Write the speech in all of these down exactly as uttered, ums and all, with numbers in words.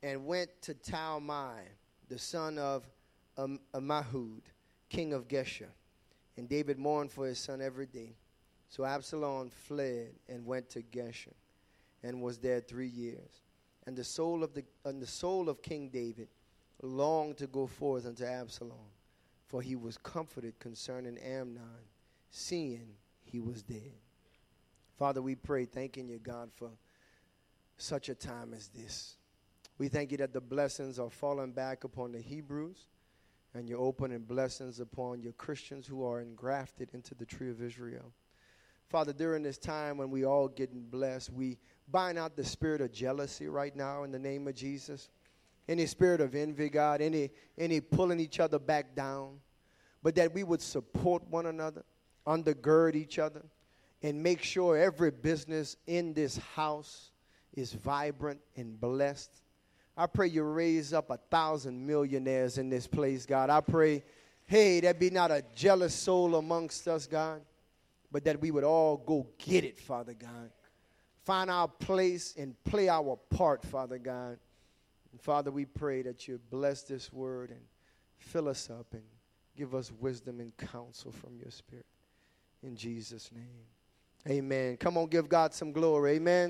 and went to Talmai, the son of Am- Ammihud, king of Geshur. And David mourned for his son every day. So Absalom fled and went to Geshur, and was there three years. And the soul of the and the soul of King David longed to go forth unto Absalom, for he was comforted concerning Amnon, seeing he was dead. Father, we pray, thanking you, God, for such a time as this. We thank you that the blessings are falling back upon the Hebrews, and you're opening blessings upon your Christians who are engrafted into the tree of Israel. Father, during this time when we all getting blessed, we bind out the spirit of jealousy right now in the name of Jesus. Any spirit of envy, God, any, any pulling each other back down, but that we would support one another, undergird each other, and make sure every business in this house is vibrant and blessed. I pray you raise up a thousand millionaires in this place, God. I pray, hey, there be not a jealous soul amongst us, God, but that we would all go get it, Father God. Find our place and play our part, Father God. And Father, we pray that you bless this word and fill us up and give us wisdom and counsel from your spirit. In Jesus' name, amen. Come on, give God some glory. Amen.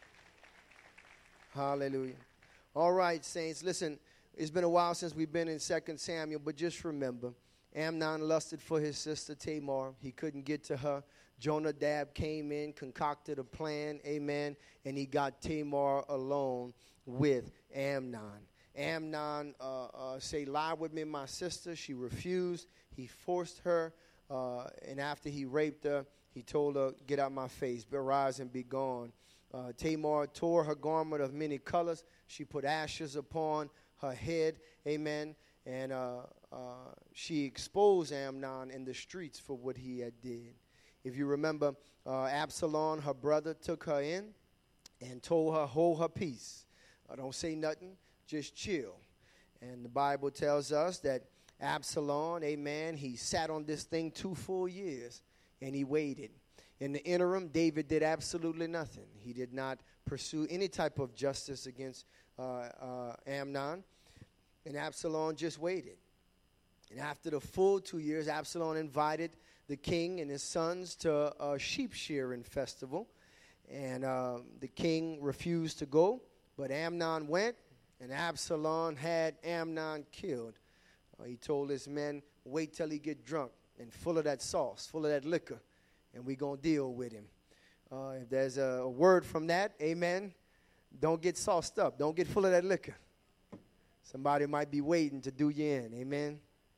Hallelujah. All right, saints, listen, it's been a while since we've been in Second Samuel, but just remember, Amnon lusted for his sister Tamar. He couldn't get to her. Jonadab came in, concocted a plan, amen, and he got Tamar alone with Amnon. Amnon uh, uh, say, lie with me, my sister. She refused. He forced her, uh, and after he raped her, he told her, get out my face, arise and be gone. Uh, Tamar tore her garment of many colors. She put ashes upon her head, amen, and uh, uh, she exposed Amnon in the streets for what he had did. If you remember, uh, Absalom, her brother, took her in and told her, hold her peace. Uh, don't say nothing, just chill. And the Bible tells us that Absalom, amen, he sat on this thing two full years, and he waited. In the interim, David did absolutely nothing. He did not pursue any type of justice against uh, uh, Amnon, and Absalom just waited. And after the full two years, Absalom invited the king and his sons to a sheep shearing festival, and uh, the king refused to go, but Amnon went, and Absalom had Amnon killed. Uh, he told his men, wait till he get drunk and full of that sauce, full of that liquor, and we're going to deal with him. Uh, if there's a, a word from that, amen, don't get sauced up. Don't get full of that liquor. Somebody might be waiting to do you in, amen.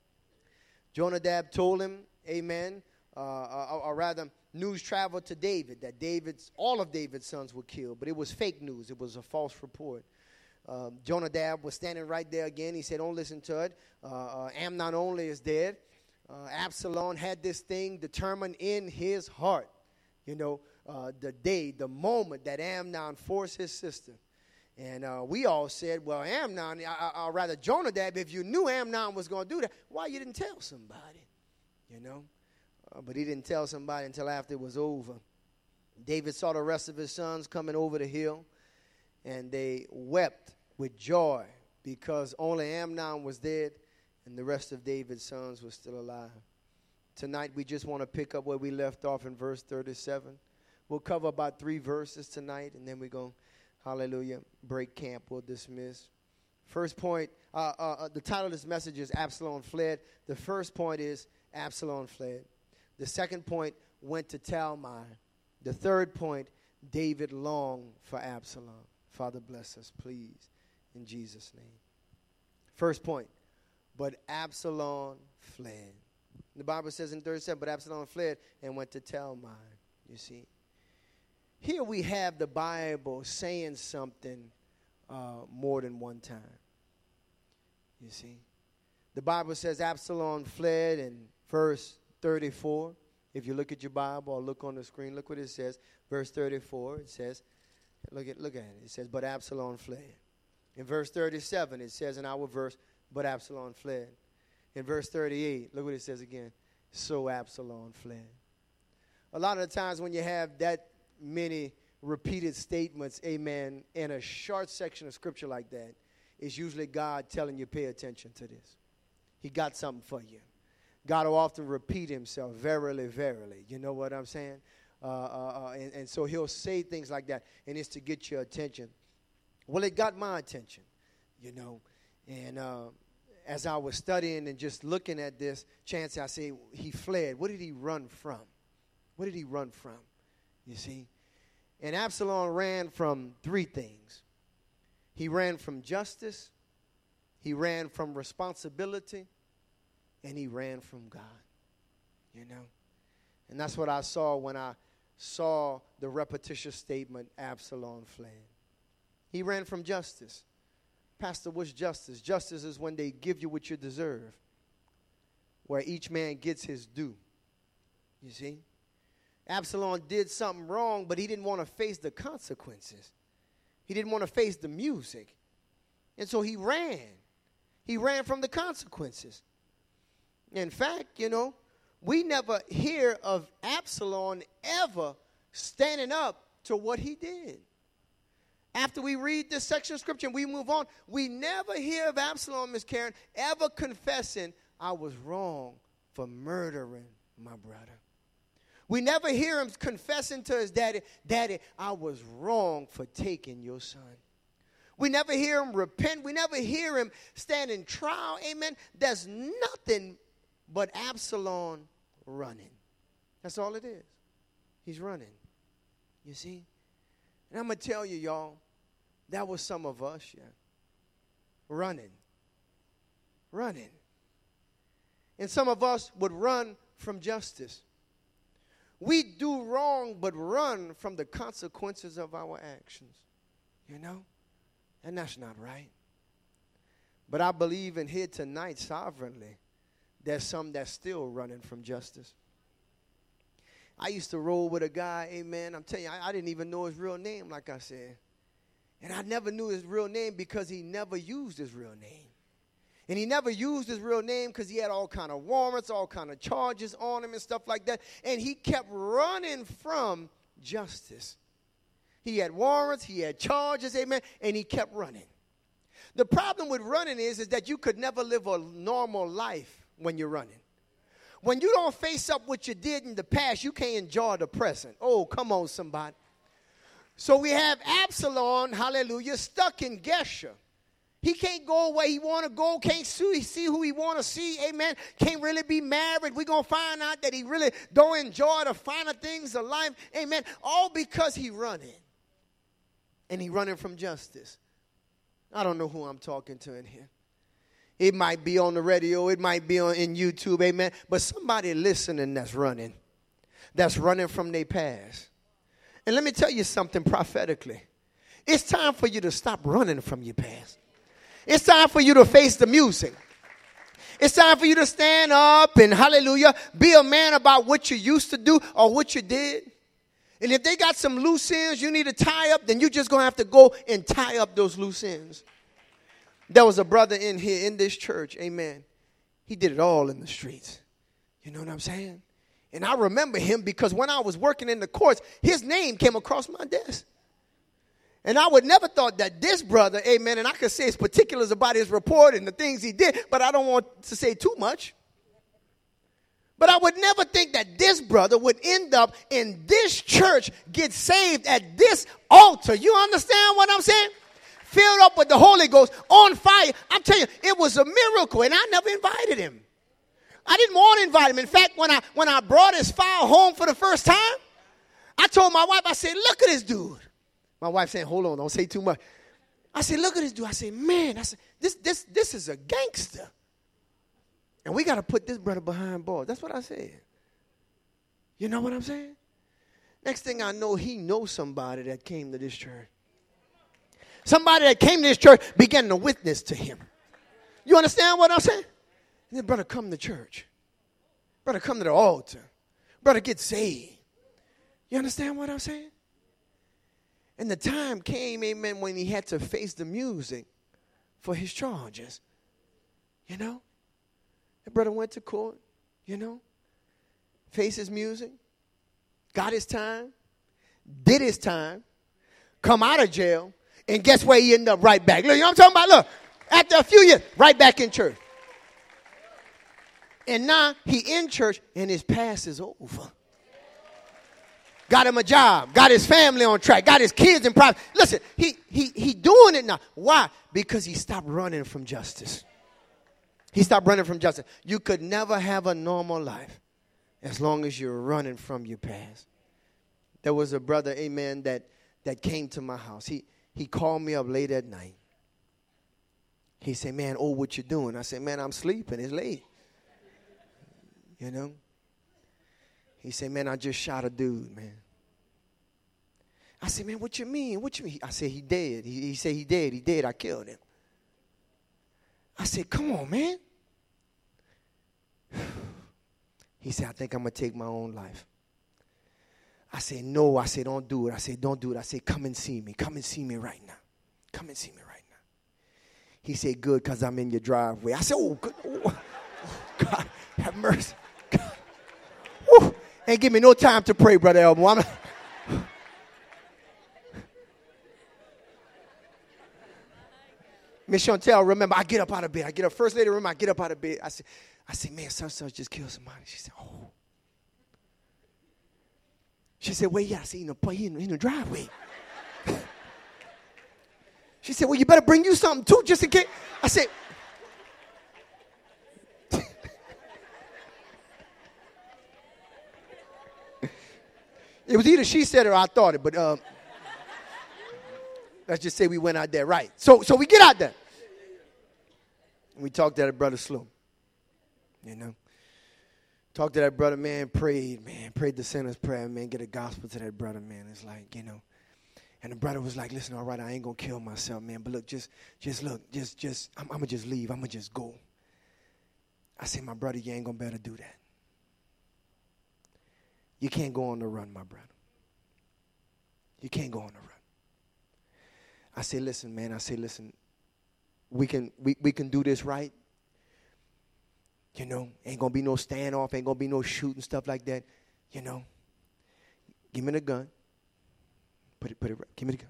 Jonadab told him, amen, uh, or, or rather, news traveled to David that David's, all of David's sons were killed, but it was fake news. It was a false report. Um, Jonadab was standing right there again. He said, don't listen to it. Uh, uh, Amnon only is dead. Uh, Absalom had this thing determined in his heart, you know, uh, the day, the moment that Amnon forced his sister. And uh, we all said, well, Amnon, or rather Jonadab, if you knew Amnon was going to do that, why you didn't tell somebody, you know? Uh, but he didn't tell somebody until after it was over. David saw the rest of his sons coming over the hill, and they wept with joy because only Amnon was dead and the rest of David's sons were still alive. Tonight, we just want to pick up where we left off in verse thirty-seven. We'll cover about three verses tonight, and then we're going to, hallelujah, break camp. We'll dismiss. First point, uh, uh, the title of this message is Absalom Fled. The first point is Absalom fled. The second point, went to Talmai. The third point, David longed for Absalom. Father, bless us, please, in Jesus' name. First point, but Absalom fled. The Bible says in thirty-seven, but Absalom fled and went to Talmai, you see. Here we have the Bible saying something uh, more than one time, you see. The Bible says Absalom fled in verse thirty-four. If you look at your Bible or look on the screen, look what it says. Verse thirty-four, it says, look at, look at it. It says, but Absalom fled. In verse thirty-seven, it says in our verse, but Absalom fled. In verse thirty-eight, look what it says again. So Absalom fled. A lot of the times when you have that many repeated statements, amen, in a short section of scripture like that, it's usually God telling you, pay attention to this. He got something for you. God will often repeat himself, verily, verily. You know what I'm saying? Uh, uh, uh, and, and so he'll say things like that, and it's to get your attention. Well, it got my attention, you know. And uh, as I was studying and just looking at this, chance I say he fled. What did he run from? What did he run from? You see? And Absalom ran from three things. He ran from justice, he ran from responsibility, and he ran from God, you know. And that's what I saw when I saw the repetitious statement, Absalom fled. He ran from justice. Pastor, what's justice? Justice is when they give you what you deserve, where each man gets his due, you see. Absalom did something wrong, but he didn't want to face the consequences. He didn't want to face the music. And so he ran. He ran from the consequences. In fact, you know, we never hear of Absalom ever standing up to what he did. After we read this section of scripture and we move on, we never hear of Absalom, Miss Karen, ever confessing, I was wrong for murdering my brother. We never hear him confessing to his daddy, Daddy, I was wrong for taking your son. We never hear him repent. We never hear him stand in trial. Amen. There's nothing but Absalom running. That's all it is. He's running. You see? And I'm going to tell you, y'all, that was some of us, yeah. Running. Running. And some of us would run from justice. We do wrong but run from the consequences of our actions, you know? And that's not right. But I believe in here tonight sovereignly, there's some that's still running from justice. I used to roll with a guy, amen, I'm telling you, I, I didn't even know his real name, like I said. And I never knew his real name because he never used his real name. And he never used his real name because he had all kind of warrants, all kind of charges on him and stuff like that. And he kept running from justice. He had warrants, he had charges, amen, and he kept running. The problem with running is, is that you could never live a normal life when you're running. When you don't face up what you did in the past, you can't enjoy the present. Oh, come on, somebody. So we have Absalom, hallelujah, stuck in Geshur. He can't go where he want to go, can't see, see who he want to see, amen, can't really be married. We're going to find out that he really don't enjoy the finer things of life, amen, all because he running. And he running from justice. I don't know who I'm talking to in here. It might be on the radio, it might be on in YouTube, amen, but somebody listening that's running, that's running from their past. And let me tell you something prophetically. It's time for you to stop running from your past. It's time for you to face the music. It's time for you to stand up and, hallelujah, be a man about what you used to do or what you did. And if they got some loose ends you need to tie up, then you're just going to have to go and tie up those loose ends. There was a brother in here in this church, amen. He did it all in the streets. You know what I'm saying? And I remember him because when I was working in the courts, his name came across my desk. And I would never thought that this brother, amen, and I could say his particulars about his report and the things he did, but I don't want to say too much. But I would never think that this brother would end up in this church, get saved at this altar. You understand what I'm saying? Filled up with the Holy Ghost, on fire. I'm telling you, it was a miracle, and I never invited him. I didn't want to invite him. In fact, when I when I brought his file home for the first time, I told my wife, I said, look at this dude. My wife saying, hold on, don't say too much. I said, look at this dude. I said, man, I said, this this this is a gangster. And we got to put this brother behind bars. That's what I said. You know what I'm saying? Next thing I know, he knows somebody that came to this church. Somebody that came to this church began to witness to him. You understand what I'm saying? And then, brother, come to church. Brother, come to the altar. Brother, get saved. You understand what I'm saying? And the time came, amen, when he had to face the music for his charges. You know? The brother went to court, you know, faced his music, got his time, did his time, come out of jail, and guess where he ended up right back. Look, you know what I'm talking about? Look, After a few years, right back in church. And now he in church and his past is over. Got him a job, got his family on track, got his kids in private. Listen, he he he doing it now. Why? Because he stopped running from justice. He stopped running from justice. You could never have a normal life as long as you're running from your past. There was a brother, amen, that, that came to my house. He he called me up late at night. He said, man, oh, what you doing? I said, man, I'm sleeping. It's late. You know? He said, man, I just shot a dude, man. I said, man, what you mean? What you mean? I said, he dead. He, he said, he dead. He dead. I killed him. I said, come on, man. He said, I think I'm going to take my own life. I said, no. I said, don't do it. I said, don't do it. I said, come and see me. Come and see me right now. Come and see me right now. He said, good, because I'm in your driveway. I said, oh, good. Oh, oh, God, have mercy. God. Woo. Ain't give me no time to pray, Brother Elmo. I'm Miss Chantel, remember, I get up out of bed. I get up. First lady, remember, I get up out of bed. I said, I said, man, such-and-such just killed somebody. She said, oh. She said, where you at? I said, in the, he in, in the driveway. She said, well, you better bring you something, too, just in case. I said, it was either she said it or I thought it, but um, let's just say we went out there right. So so we get out there. And we talked to that brother Slow. You know. Talked to that brother, man, prayed, man, prayed the sinner's prayer, man, get a gospel to that brother, man. It's like, you know. And the brother was like, listen, all right, I ain't going to kill myself, man. But look, just, just look, just, just, I'm, I'm going to just leave. I'm going to just go. I said, my brother, you ain't going to better do that. You can't go on the run, my brother. You can't go on the run. I say, listen, man, I say, listen, we can we, we can do this right. You know, ain't going to be no standoff, ain't going to be no shooting, stuff like that. You know, give me the gun. Put it, put it, give me the gun.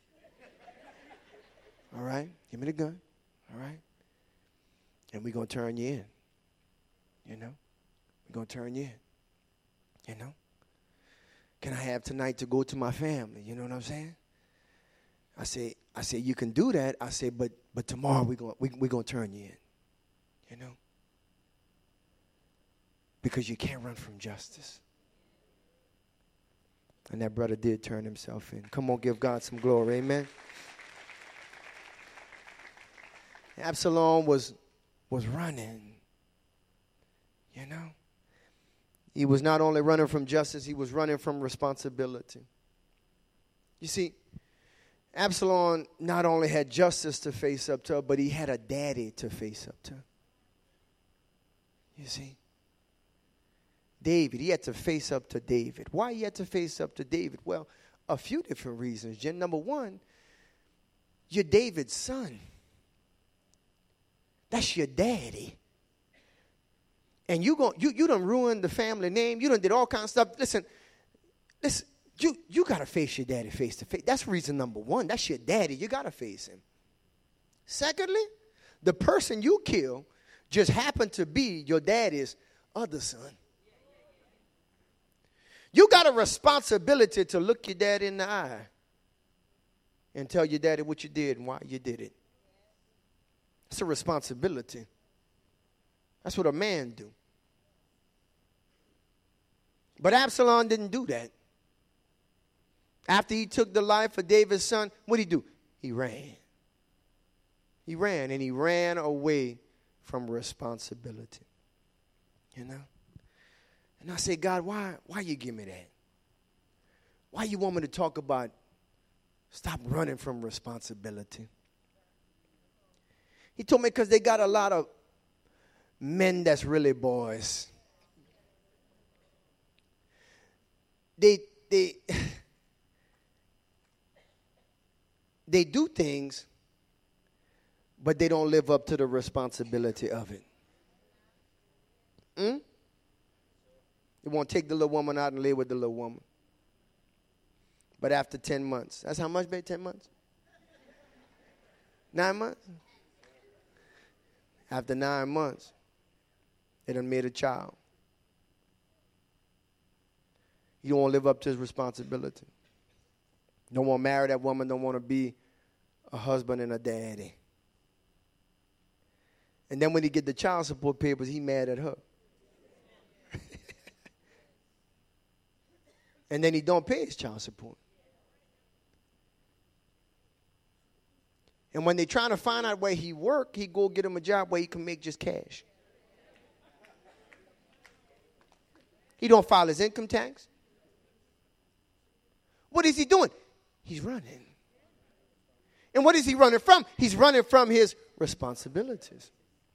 All right? Give me the gun. All right? And we're going to turn you in. You know? We're going to turn you in. You know? Can I have tonight to go to my family? You know what I'm saying? I say, I say, you can do that. I say, but but tomorrow we're going we, we're going to turn you in. You know? Because you can't run from justice. And that brother did turn himself in. Come on, give God some glory. Amen. Absalom was was running. You know? He was not only running from justice, he was running from responsibility. You see, Absalom not only had justice to face up to, but he had a daddy to face up to. You see? David, he had to face up to David. Why he had to face up to David? Well, a few different reasons, Jen. Number one, you're David's son. That's your daddy. And you gon' you you done ruined the family name. You done did all kinds of stuff. Listen, listen, you you gotta face your daddy face to face. That's reason number one. That's your daddy. You gotta face him. Secondly, the person you kill just happened to be your daddy's other son. You got a responsibility to look your dad in the eye and tell your daddy what you did and why you did it. It's a responsibility. That's what a man do. But Absalom didn't do that. After he took the life of David's son, what did he do? He ran. He ran, and he ran away from responsibility. You know? And I said, God, why, why you give me that? Why you want me to talk about stop running from responsibility? He told me because they got a lot of men that's really boys. They they they do things, but they don't live up to the responsibility of it. Hmm? They won't take the little woman out and live with the little woman. But after ten months, that's how much, babe? ten months? Nine months? After nine months, they done made a child. He don't want to live up to his responsibility. Don't want to marry that woman, don't want to be a husband and a daddy. And then when he get the child support papers, he mad at her. And then he don't pay his child support. And when they trying to find out where he work, he go get him a job where he can make just cash. He don't file his income tax. What is he doing? He's running. And what is he running from? He's running from his responsibilities.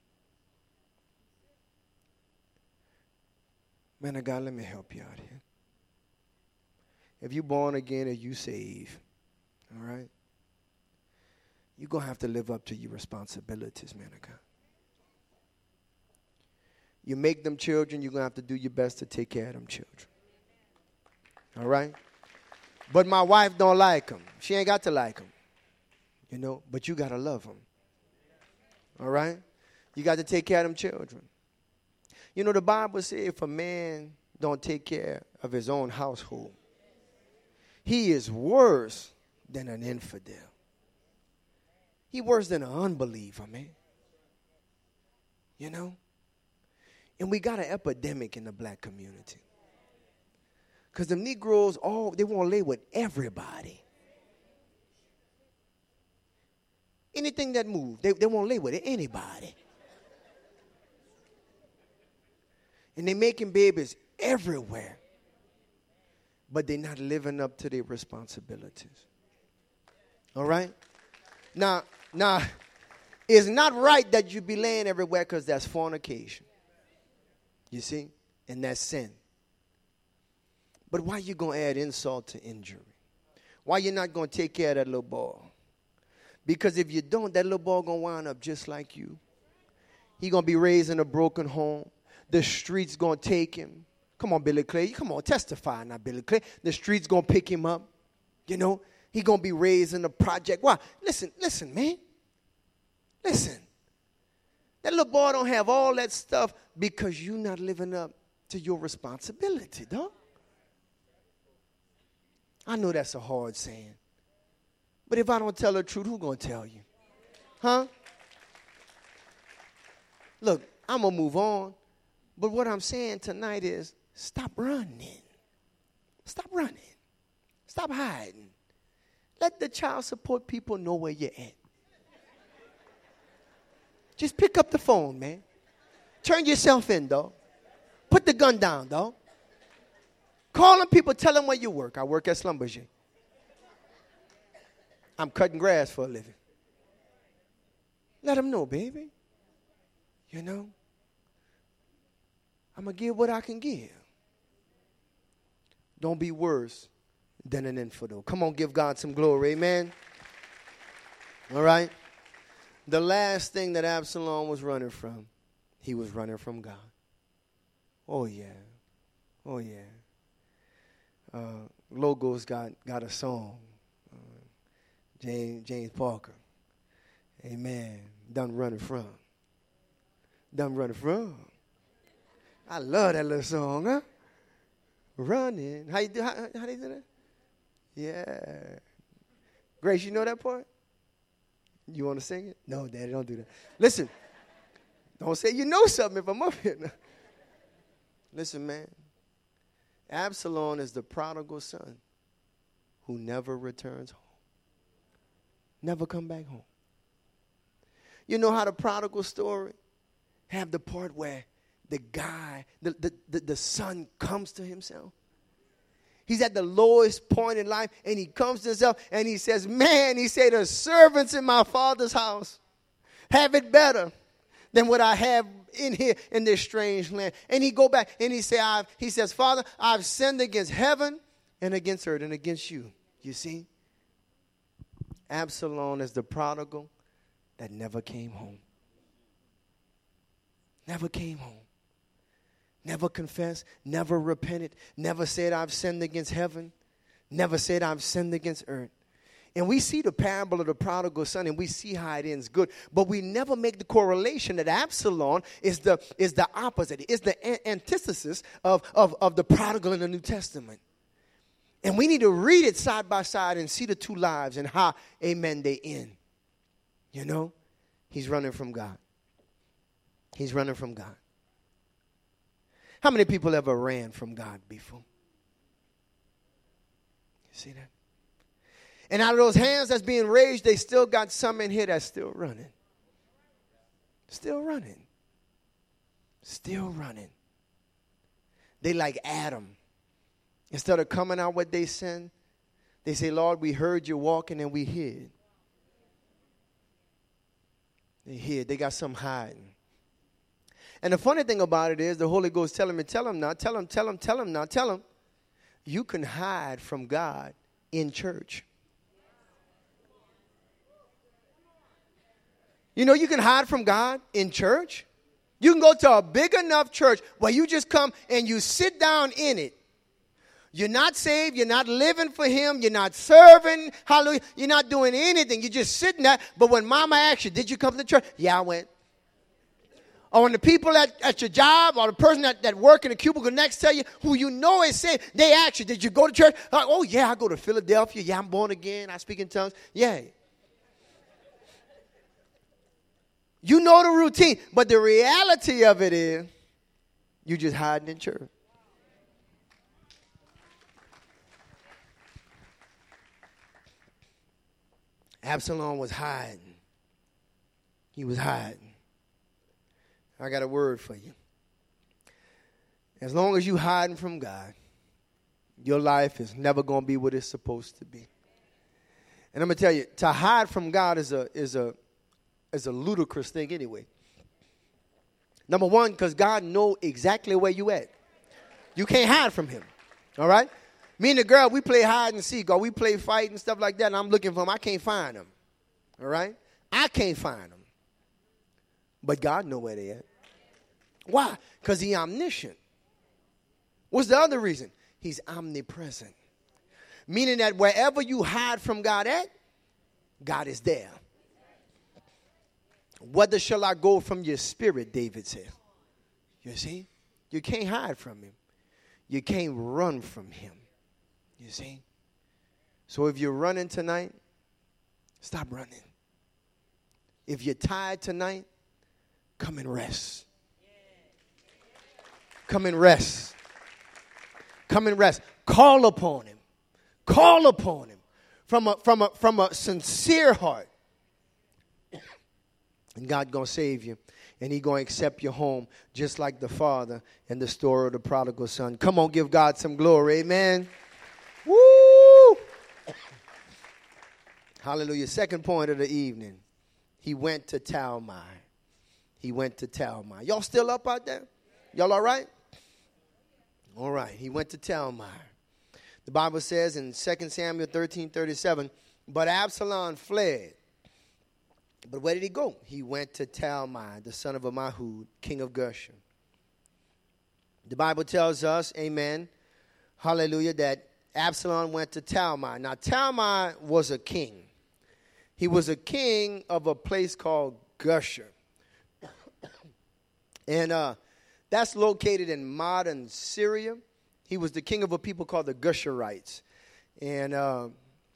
Man of God, let me help you out here. If you're born again and you saved, all right, you're going to have to live up to your responsibilities, man of God. You make them children, you're going to have to do your best to take care of them children. All right? But my wife don't like them. She ain't got to like them. You know, but you got to love them. All right? You got to take care of them children. You know, the Bible says if a man don't take care of his own household, he is worse than an infidel. He worse than an unbeliever, man. You know? And we got an epidemic in the black community. Because the Negroes, all they want to lay with everybody. Anything that moves, they, they won't lay with anybody. And they making babies everywhere. But they're not living up to their responsibilities. All right? Now, now, it's not right that you be laying everywhere because that's fornication. You see? And that's sin. But why you going to add insult to injury? Why you not going to take care of that little boy? Because if you don't, that little boy going to wind up just like you. He going to be raised in a broken home. The streets going to take him. Come on, Billy Clay. Come on, testify now, Billy Clay. The streets going to pick him up. You know, he going to be raised in a project. Why? Listen, listen, man. Listen. That little boy don't have all that stuff because you not living up to your responsibility, dog. I know that's a hard saying. But if I don't tell the truth, who going to tell you? Huh? Look, I'm going to move on. But what I'm saying tonight is stop running. Stop running. Stop hiding. Let the child support people know where you're at. Just pick up the phone, man. Turn yourself in, dog. Put the gun down, dog. Call them people, tell them where you work. I work at Schlumberger. I'm cutting grass for a living. Let them know, baby. You know, I'm going to give what I can give. Don't be worse than an infidel. Come on, give God some glory. Amen. All right. The last thing that Absalom was running from, he was running from God. Oh, yeah. Oh, yeah. Uh, Logos got, got a song. Uh, James, James Parker. Amen. Done running from. Done running from. I love that little song, huh? Running. How you do? How, how they do that? Yeah. Grace, you know that part? You want to sing it? No, Daddy, don't do that. Listen. Don't say you know something if I'm up here. No. Listen, man. Absalom is the prodigal son who never returns home. Never come back home. You know how the prodigal story have the part where the guy, the, the, the, the son comes to himself? He's at the lowest point in life, and he comes to himself, and he says, man, he said, the servants in my father's house have it better than what I have in here in this strange land. And he go back, and he, say, I've, he says, Father, I've sinned against heaven and against earth and against you. You see? Absalom is the prodigal that never came home. Never came home. Never confessed, never repented, never said I've sinned against heaven, never said I've sinned against earth. And we see the parable of the prodigal son, and we see how it ends good. But we never make the correlation that Absalom is the, is the opposite, is the an- antithesis of, of, of the prodigal in the New Testament. And we need to read it side by side and see the two lives and how, amen, they end. You know, he's running from God. He's running from God. How many people ever ran from God before? You see that? And out of those hands that's being raised, they still got some in here that's still running. Still running. Still running. They like Adam. Instead of coming out what they sin, they say, Lord, we heard you walking and we hid. They hid. They got some hiding. And the funny thing about it is the Holy Ghost telling me, tell them now, tell them, tell them, tell them now, tell them. You can hide from God in church. You know, you can hide from God in church. You can go to a big enough church where you just come and you sit down in it. You're not saved. You're not living for him. You're not serving. Hallelujah. You're not doing anything. You're just sitting there. But when mama asks you, did you come to church? Yeah, I went. Or when the people at, at your job or the person that, that work in the cubicle next tell you who you know is saved, they ask you, did you go to church? Like, oh, yeah, I go to Philadelphia. Yeah, I'm born again. I speak in tongues. Yeah. You know the routine, but the reality of it is you just hiding in church. Absalom was hiding. He was hiding. I got a word for you. As long as you hiding from God, your life is never going to be what it's supposed to be. And I'm going to tell you, to hide from God is a is a is a ludicrous thing anyway. Number one, because God knows exactly where you at. You can't hide from him. All right? Me and the girl, we play hide and seek, or we play fight and stuff like that, and I'm looking for him. I can't find him. All right? I can't find him. But God knows where they at. Why? Because he's omniscient. What's the other reason? He's omnipresent. Meaning that wherever you hide from God at, God is there. Whither shall I go from your spirit, David said. You see? You can't hide from him. You can't run from him. You see? So if you're running tonight, stop running. If you're tired tonight, come and rest. Come and rest. Come and rest. Call upon him. Call upon him from a, from a, from a sincere heart. And God going to save you. And he going to accept your home just like the father in the story of the prodigal son. Come on, give God some glory. Amen. Woo! Hallelujah. Second point of the evening. He went to Talmai. He went to Talmai. Y'all still up out there? Y'all all right? All right. He went to Talmai. The Bible says in Second Samuel thirteen thirty-seven, but Absalom fled. But where did he go? He went to Talmai, the son of Ammihud, king of Geshur. The Bible tells us, amen, hallelujah, that Absalom went to Talmai. Now, Talmai was a king. He was a king of a place called Geshur. And uh, that's located in modern Syria. He was the king of a people called the Geshurites. And, uh,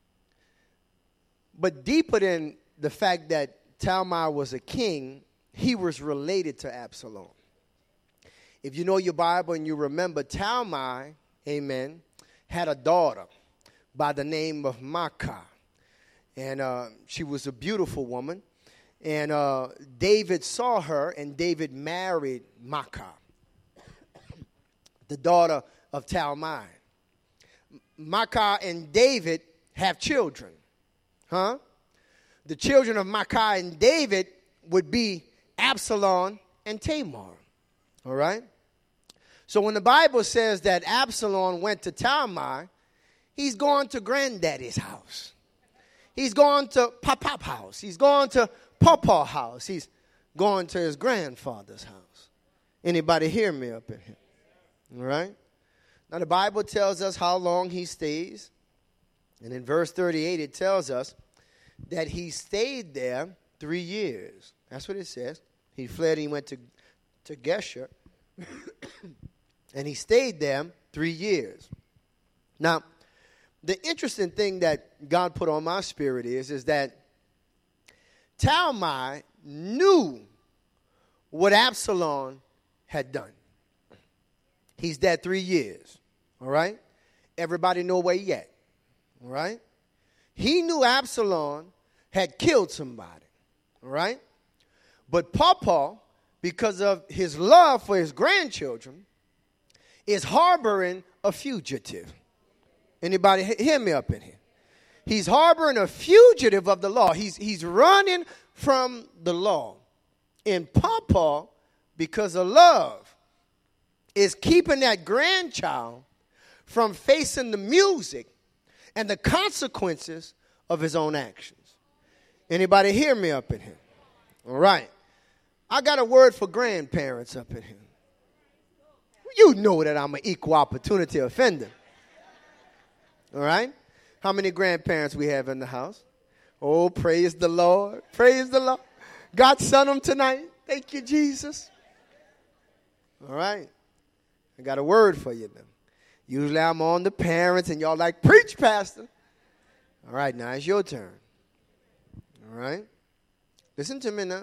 but deeper than the fact that Talmai was a king, he was related to Absalom. If you know your Bible and you remember, Talmai, amen, had a daughter by the name of Maacah. And uh, she was a beautiful woman. And uh, David saw her, and David married Maacah, the daughter of Talmai. Maacah and David have children. Huh? The children of Maacah and David would be Absalom and Tamar. All right? So when the Bible says that Absalom went to Talmai, he's going to granddaddy's house. He's going to Pop-Pop house. He's going to Pawpaw house. He's going to his grandfather's house. Anybody hear me up in here? All right? Now the Bible tells us how long he stays. And in verse thirty-eight, it tells us that he stayed there three years. That's what it says. He fled and he went to, to Geshur. And he stayed there three years. Now, the interesting thing that God put on my spirit is, is that Talmai knew what Absalom had done. He's dead three years. All right? Everybody know where he at. All right? He knew Absalom had killed somebody. All right? But Papa, because of his love for his grandchildren, is harboring a fugitive. Anybody hear me up in here? He's harboring a fugitive of the law. He's, he's running from the law. And Papa, because of love, is keeping that grandchild from facing the music and the consequences of his own actions. Anybody hear me up in here? All right. I got a word for grandparents up in here. You know that I'm an equal opportunity offender. All right? How many grandparents we have in the house? Oh, praise the Lord. Praise the Lord. God sent them tonight. Thank you, Jesus. All right. I got a word for you then. Usually I'm on the parents and y'all like, preach, pastor. All right, now it's your turn. All right? Listen to me now.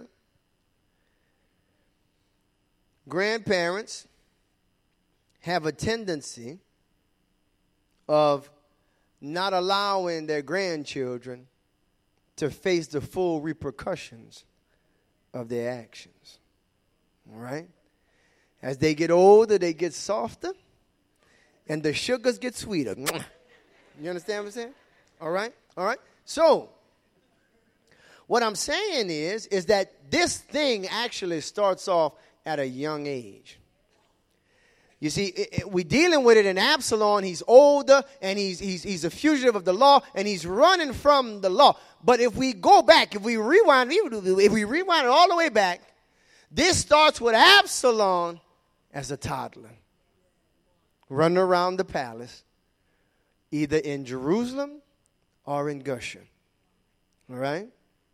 Grandparents have a tendency of not allowing their grandchildren to face the full repercussions of their actions. All right? As they get older, they get softer, and the sugars get sweeter. You understand what I'm saying? All right? All right? So, what I'm saying is, is that this thing actually starts off at a young age. You see, it, it, we're dealing with it in Absalom. He's older, and he's, he's, he's a fugitive of the law, and he's running from the law. But if we go back, if we rewind, if we rewind it all the way back, this starts with Absalom as a toddler, running around the palace, either in Jerusalem or in Geshur. All right?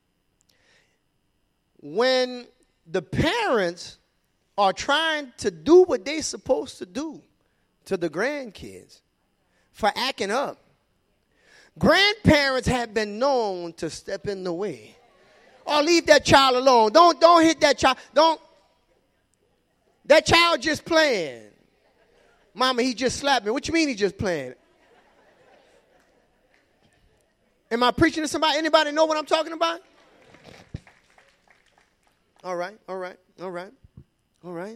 When the parents are trying to do what they're supposed to do to the grandkids for acting up, grandparents have been known to step in the way. Or leave that child alone. Don't, don't hit that child. Don't. That child just playing. Mama, he just slapped me. What you mean he just playing? Am I preaching to somebody? Anybody know what I'm talking about? All right, all right, all right, all right.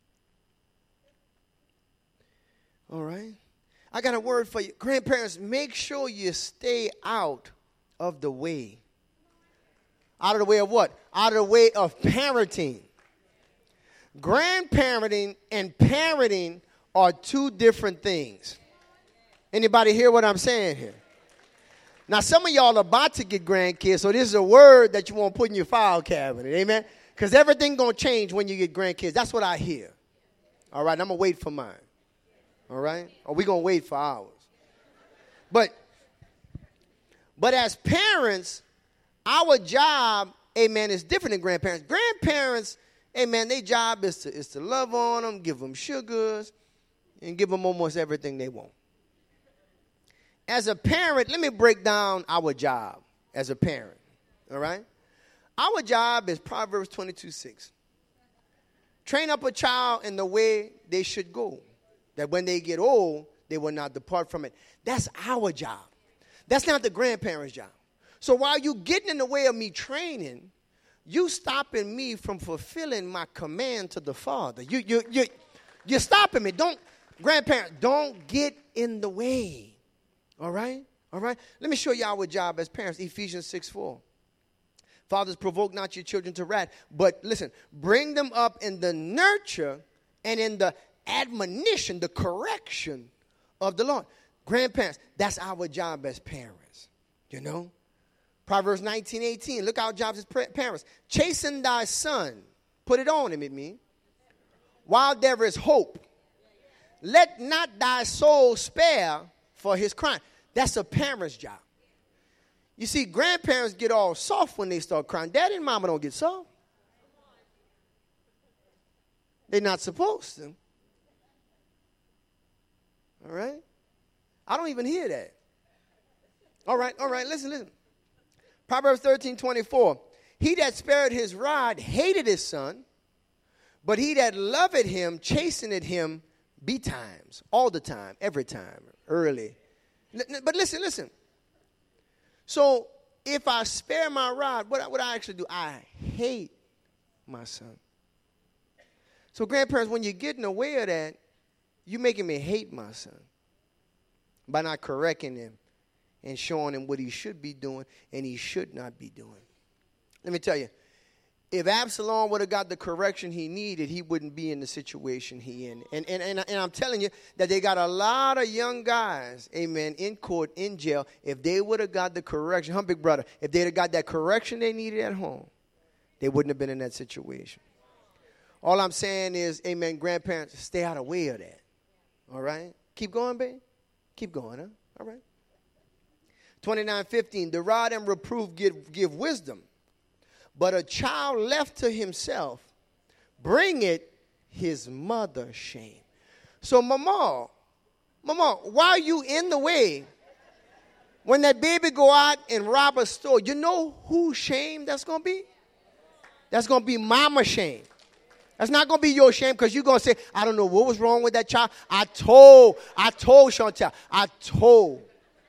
All right. I got a word for you. Grandparents, make sure you stay out of the way. Out of the way of what? Out of the way of parenting. Grandparenting and parenting are two different things. Anybody hear what I'm saying here? Now, some of y'all are about to get grandkids, so this is a word that you won't put in your file cabinet. Amen? Because everything going to change when you get grandkids. That's what I hear. All right, I'm going to wait for mine. All right? Or we going to wait for ours. But, but as parents, our job, amen, is different than grandparents. Grandparents, amen, their job is to, is to love on them, give them sugars, and give them almost everything they want. As a parent, let me break down our job as a parent, all right? Our job is Proverbs twenty-two six. Train up a child in the way they should go, that when they get old, they will not depart from it. That's our job. That's not the grandparents' job. So while you getting in the way of me training, you stopping me from fulfilling my command to the Father. You, you, you, you're stopping me. Don't, grandparent, don't get in the way. All right? All right? Let me show you our job as parents. Ephesians six four. Fathers, provoke not your children to wrath, but listen, bring them up in the nurture and in the admonition, the correction of the Lord. Grandparents, that's our job as parents, you know? Proverbs nineteen eighteen, look our jobs as parents. Chasten thy son, put it on him, it means, while there is hope. Let not thy soul spare for his crime. That's a parent's job. You see, grandparents get all soft when they start crying. Daddy and mama don't get soft. They're not supposed to. All right? I don't even hear that. All right, all right, listen, listen. Proverbs thirteen twenty-four. He that spared his rod hated his son, but he that loved him chastened him betimes, all the time, every time, early. But listen, listen. So if I spare my rod, what, what I actually do, I hate my son. So grandparents, when you're getting away of that, you're making me hate my son by not correcting him and showing him what he should be doing and he should not be doing. Let me tell you, if Absalom would have got the correction he needed, he wouldn't be in the situation he in. And, and, and, and I'm telling you that they got a lot of young guys, amen, in court, in jail. If they would have got the correction, huh, big brother, if they'd have got that correction they needed at home, they wouldn't have been in that situation. All I'm saying is, amen, grandparents, stay out of the way of that. All right? Keep going, babe. Keep going, huh? All right. twenty-nine fifteen, the rod and reproof give, give wisdom, but a child left to himself bringeth his mother shame. So, mama, mama, why are you in the way when that baby go out and rob a store? You know whose shame that's going to be? That's going to be mama shame. That's not going to be your shame because you're going to say, I don't know what was wrong with that child. I told, I told Chantel. I told.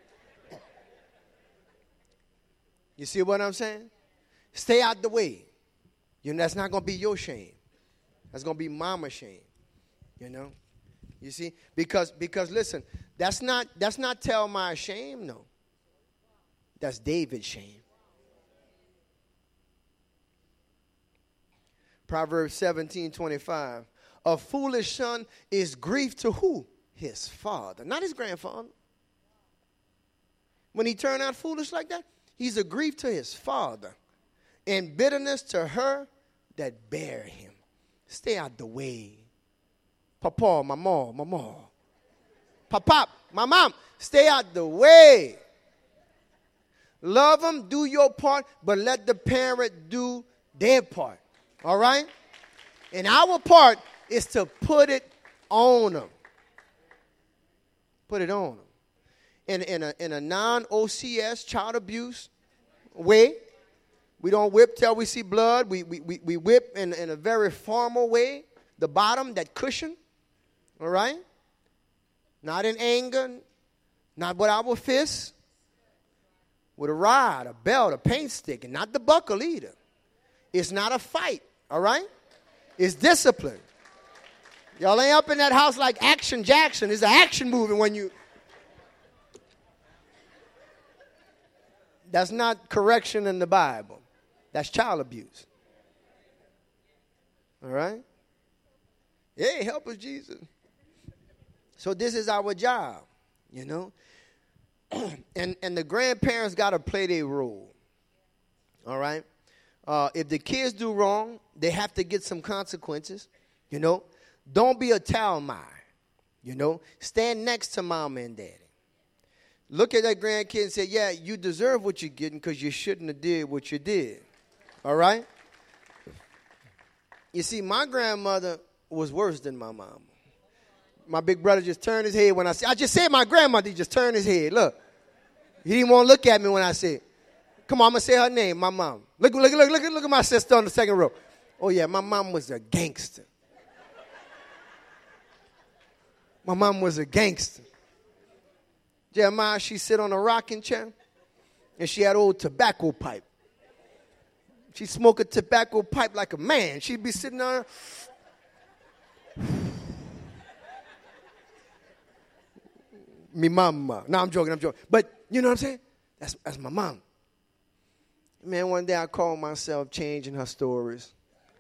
You see what I'm saying? Stay out the way. You know, that's not going to be your shame. That's going to be mama's shame. You know? You see? Because, because listen, that's not, that's not tell my shame, no. That's David's shame. Proverbs seventeen twenty-five. A foolish son is grief to who? His father, not his grandfather. When he turned out foolish like that, he's a grief to his father and bitterness to her that bare him. Stay out the way. Papa, my mom, my mom. Papa, my mom, stay out the way. Love them, do your part, but let the parent do their part. All right? And our part is to put it on them. Put it on them. In, in a, in a non-O C S, child abuse way. We don't whip till we see blood. We, we, we, we whip in, in a very formal way. The bottom, that cushion. All right? Not in anger. Not with our fists. With a rod, a belt, a paint stick. And not the buckle either. It's not a fight. All right? It's discipline. Y'all ain't up in that house like Action Jackson. It's an action movie when you... That's not correction in the Bible. That's child abuse. All right? Hey, help us, Jesus. So this is our job, you know? and, and the grandparents got to play their role. All right? Uh, if the kids do wrong, they have to get some consequences, you know. Don't be a towel mire, you know. Stand next to mama and daddy. Look at that grandkid and say, yeah, you deserve what you're getting because you shouldn't have did what you did. All right? You see, my grandmother was worse than my mama. My big brother just turned his head when I said, I just said my grandmother, he just turned his head. Look. He didn't want to look at me when I said, come on, I'm going to say her name, my mom. Look, look, look, look, look at my sister on the second row. Oh, yeah, my mom was a gangster. My mom was a gangster. Jeremiah, she sit on a rocking chair, and she had old tobacco pipe. She smoked a tobacco pipe like a man. She'd be sitting there. Me mama. No, I'm joking, I'm joking. But you know what I'm saying? That's, that's my mom. Man, one day I called myself changing her stories.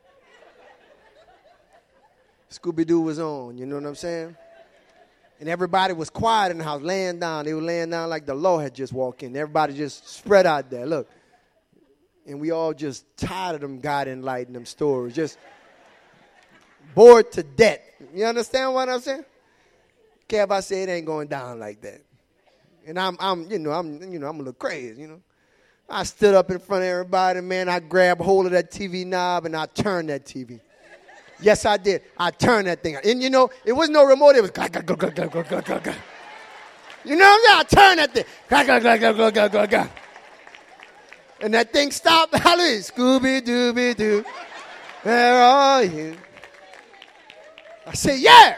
Scooby-Doo was on, you know what I'm saying? And everybody was quiet in the house, laying down. They were laying down like the Lord had just walked in. Everybody just spread out there, look. And we all just tired of them God enlightened them stories, just bored to death. You understand what I'm saying? Care if I say it ain't going down like that. And I'm, I'm, you know, I'm, you know, I'm a little crazy, you know. I stood up in front of everybody, man. I grabbed hold of that T V knob and I turned that T V. Yes, I did. I turned that thing. And, you know, it was no remote. It was glug, glug, glug, glug, glug, glug, glug, glug. You know what I'm saying? I turned that thing. Glug, glug, glug, glug, glug, glug, glug, glug. And that thing stopped. Hallelujah. Scooby-Dooby-Doo. Where are you? I said, yeah.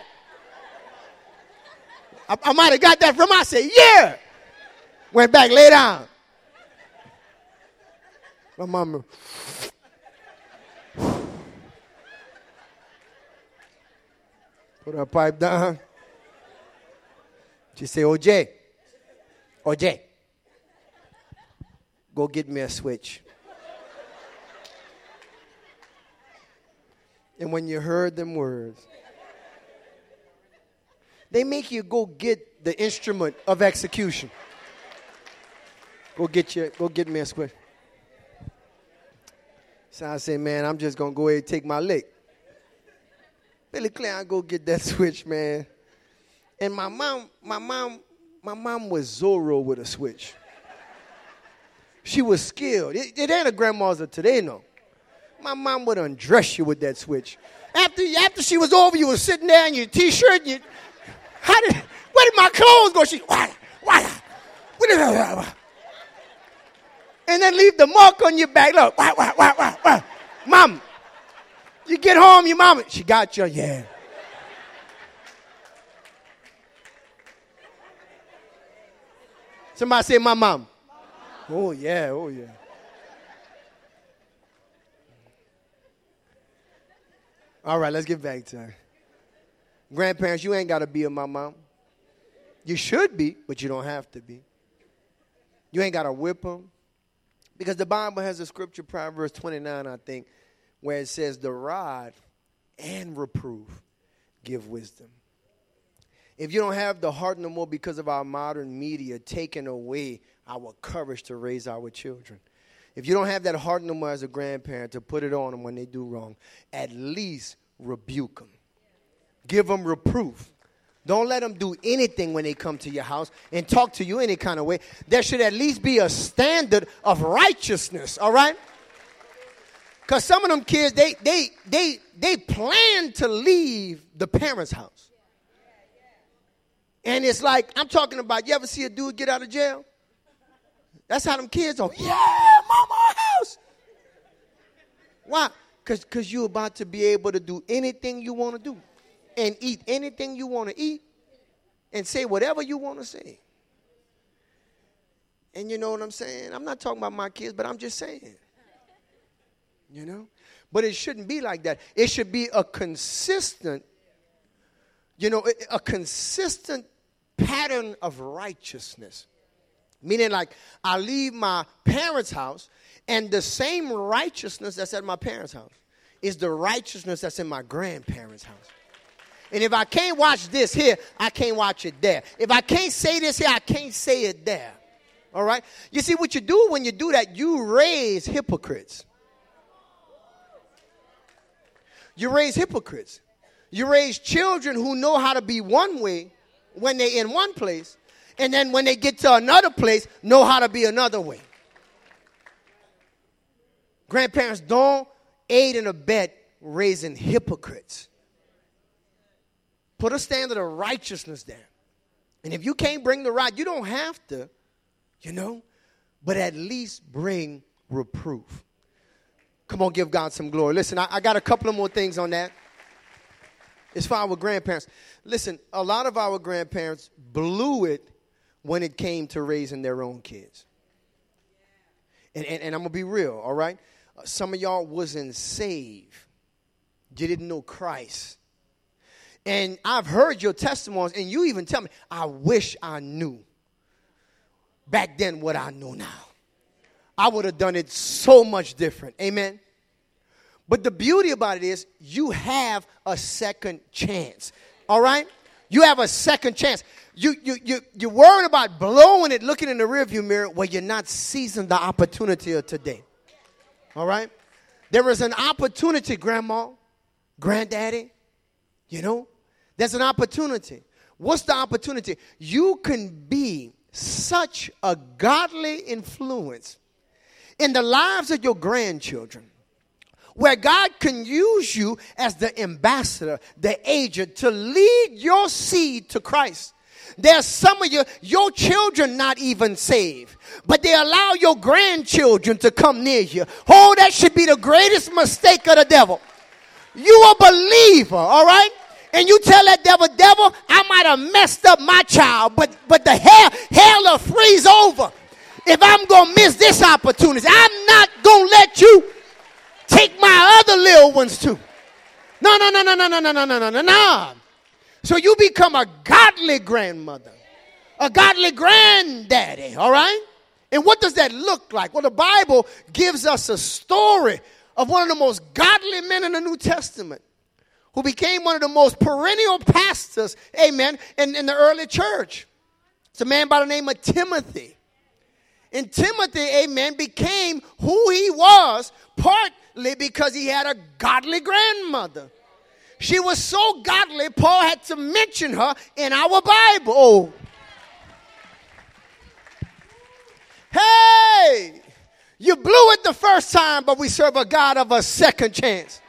I, I might have got that from I said, yeah. Went back, lay down. My mama. Put her pipe down. She said, O J, O J, go get me a switch. And when you heard them words, they make you go get the instrument of execution. Go get your, go get me a switch. So I say, man, I'm just going to go ahead and take my lick. Billy Clay, I go get that switch, man. And my mom, my mom, my mom was Zorro with a switch. She was skilled. It, it ain't a grandma's of today, no. My mom would undress you with that switch. After, after she was over, you were sitting there in your T-shirt. And you, how did, where did my clothes go? She, why, why, why, and then leave the mark on your back. Look, why, why, why, why, why. Mom, you get home, your mama, she got you, yeah. Somebody say, my mom. Oh, yeah, oh, yeah. All right, let's get back to her. Grandparents, you ain't got to be a mom. You should be, but you don't have to be. You ain't got to whip them. Because the Bible has a scripture, Proverbs twenty-nine, I think, where it says, the rod and reproof give wisdom. If you don't have the heart no more because of our modern media taking away our courage to raise our children, if you don't have that heart no more as a grandparent to put it on them when they do wrong, at least rebuke them. Give them reproof. Don't let them do anything when they come to your house and talk to you any kind of way. There should at least be a standard of righteousness, all right? Because some of them kids, they, they, they, they plan to leave the parents' house. And it's like, I'm talking about, you ever see a dude get out of jail? That's how them kids are. Yeah, mama house. Why? Because because you're about to be able to do anything you want to do and eat anything you want to eat and say whatever you want to say. And you know what I'm saying? I'm not talking about my kids, but I'm just saying. You know? But it shouldn't be like that. It should be a consistent, you know, a consistent pattern of righteousness. Meaning like I leave my parents' house and the same righteousness that's at my parents' house is the righteousness that's in my grandparents' house. And if I can't watch this here, I can't watch it there. If I can't say this here, I can't say it there. All right? You see, what you do when you do that, you raise hypocrites. You raise hypocrites. You raise children who know how to be one way when they're in one place, and then when they get to another place, know how to be another way. Grandparents, don't aid and abet raising hypocrites. Put a standard of righteousness there. And if you can't bring the right, you don't have to, you know, but at least bring reproof. Come on, give God some glory. Listen, I, I got a couple of more things on that. It's for our grandparents. Listen, a lot of our grandparents blew it when it came to raising their own kids. And, and, and I'm going to be real, all right? Uh, some of y'all wasn't saved. You didn't know Christ. And I've heard your testimonies, and you even tell me, I wish I knew back then what I know now. I would have done it so much different. Amen? But the beauty about it is you have a second chance. All right? You have a second chance. You, you, you, you're worried about blowing it, looking in the rearview mirror where you're not seizing the opportunity of today. All right? There is an opportunity, Grandma, Granddaddy. You know? There's an opportunity. What's the opportunity? You can be such a godly influence in the lives of your grandchildren, where God can use you as the ambassador, the agent, to lead your seed to Christ. There's some of you, your children not even saved, but they allow your grandchildren to come near you. Oh, that should be the greatest mistake of the devil. You a believer, all right? And you tell that devil, devil, I might have messed up my child, but but the hell, hell will freeze over if I'm going to miss this opportunity. I'm not going to let you take my other little ones too. No, no, no, no, no, no, no, no, no, no, no. So you become a godly grandmother, a godly granddaddy, all right? And what does that look like? Well, the Bible gives us a story of one of the most godly men in the New Testament who became one of the most perennial pastors, amen, in, in the early church. It's a man by the name of Timothy. And Timothy, amen, became who he was partly because he had a godly grandmother. She was so godly, Paul had to mention her in our Bible. Oh. Hey, you blew it the first time, but we serve a God of a second chance.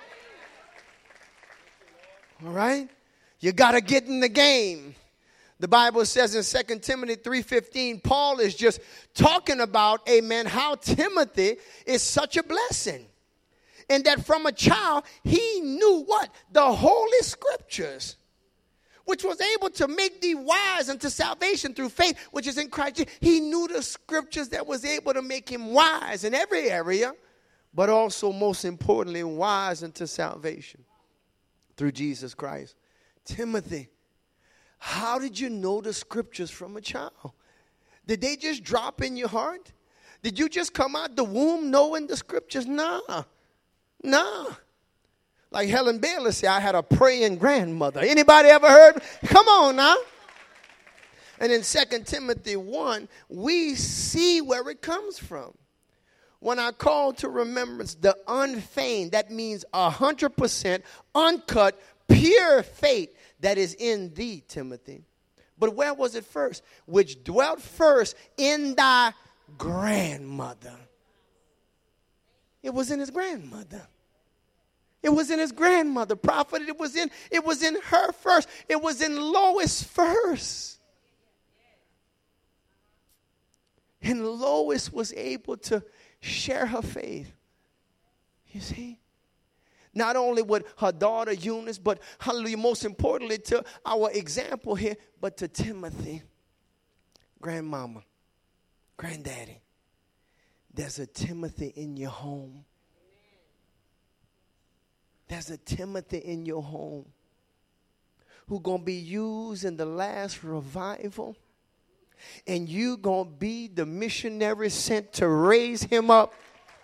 All right? You got to get in the game. The Bible says in Second Timothy three fifteen, Paul is just talking about, amen, how Timothy is such a blessing. And that from a child, he knew what? The Holy Scriptures, which was able to make thee wise unto salvation through faith, which is in Christ Jesus. He knew the Scriptures that was able to make him wise in every area, but also, most importantly, wise unto salvation through Jesus Christ. Timothy, how did you know the Scriptures from a child? Did they just drop in your heart? Did you just come out the womb knowing the Scriptures? Nah. Nah. Like Helen Baylor said, I had a praying grandmother. Anybody ever heard? Come on now. And in Second Timothy one, we see where it comes from. When I call to remembrance the unfeigned, that means one hundred percent uncut, pure faith that is in thee, Timothy. But where was it first? Which dwelt first in thy grandmother. It was in his grandmother. It was in his grandmother. Prophet, it was in, it was in her first. It was in Lois first. And Lois was able to share her faith. You see? Not only with her daughter Eunice, but hallelujah, most importantly to our example here, but to Timothy. Grandmama, granddaddy. There's a Timothy in your home. There's a Timothy in your home who's going to be used in the last revival. And you going to be the missionary sent to raise him up.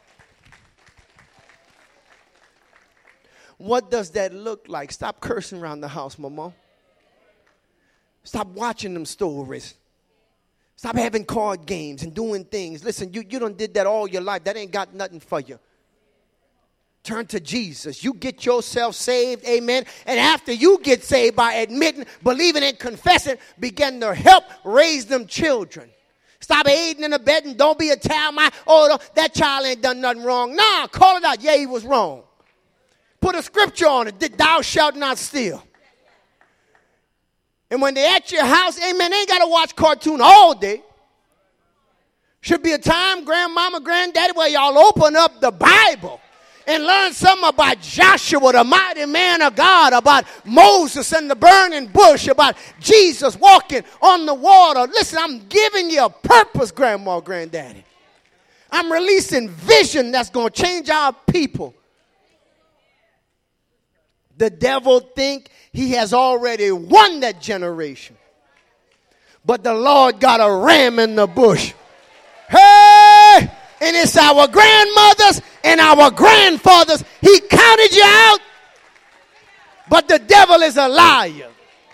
What does that look like? Stop cursing around the house, Mama. Stop watching them stories. Stop having card games and doing things. Listen, you, you done did that all your life. That ain't got nothing for you. Turn to Jesus. You get yourself saved, amen. And after you get saved by admitting, believing, and confessing, begin to help raise them children. Stop aiding and abetting. Don't be a child. My, oh, that child ain't done nothing wrong. Nah, call it out. Yeah, he was wrong. Put a scripture on it. Thou shalt not steal. And when they're at your house, amen, they ain't got to watch cartoon all day. Should be a time, grandmama, granddaddy, where y'all open up the Bible and learn something about Joshua, the mighty man of God, about Moses and the burning bush, about Jesus walking on the water. Listen, I'm giving you a purpose, grandma, granddaddy. I'm releasing vision that's going to change our people. The devil think he has already won that generation. But the Lord got a ram in the bush. Hey! And it's our grandmothers and our grandfathers. He counted you out. But the devil is a liar.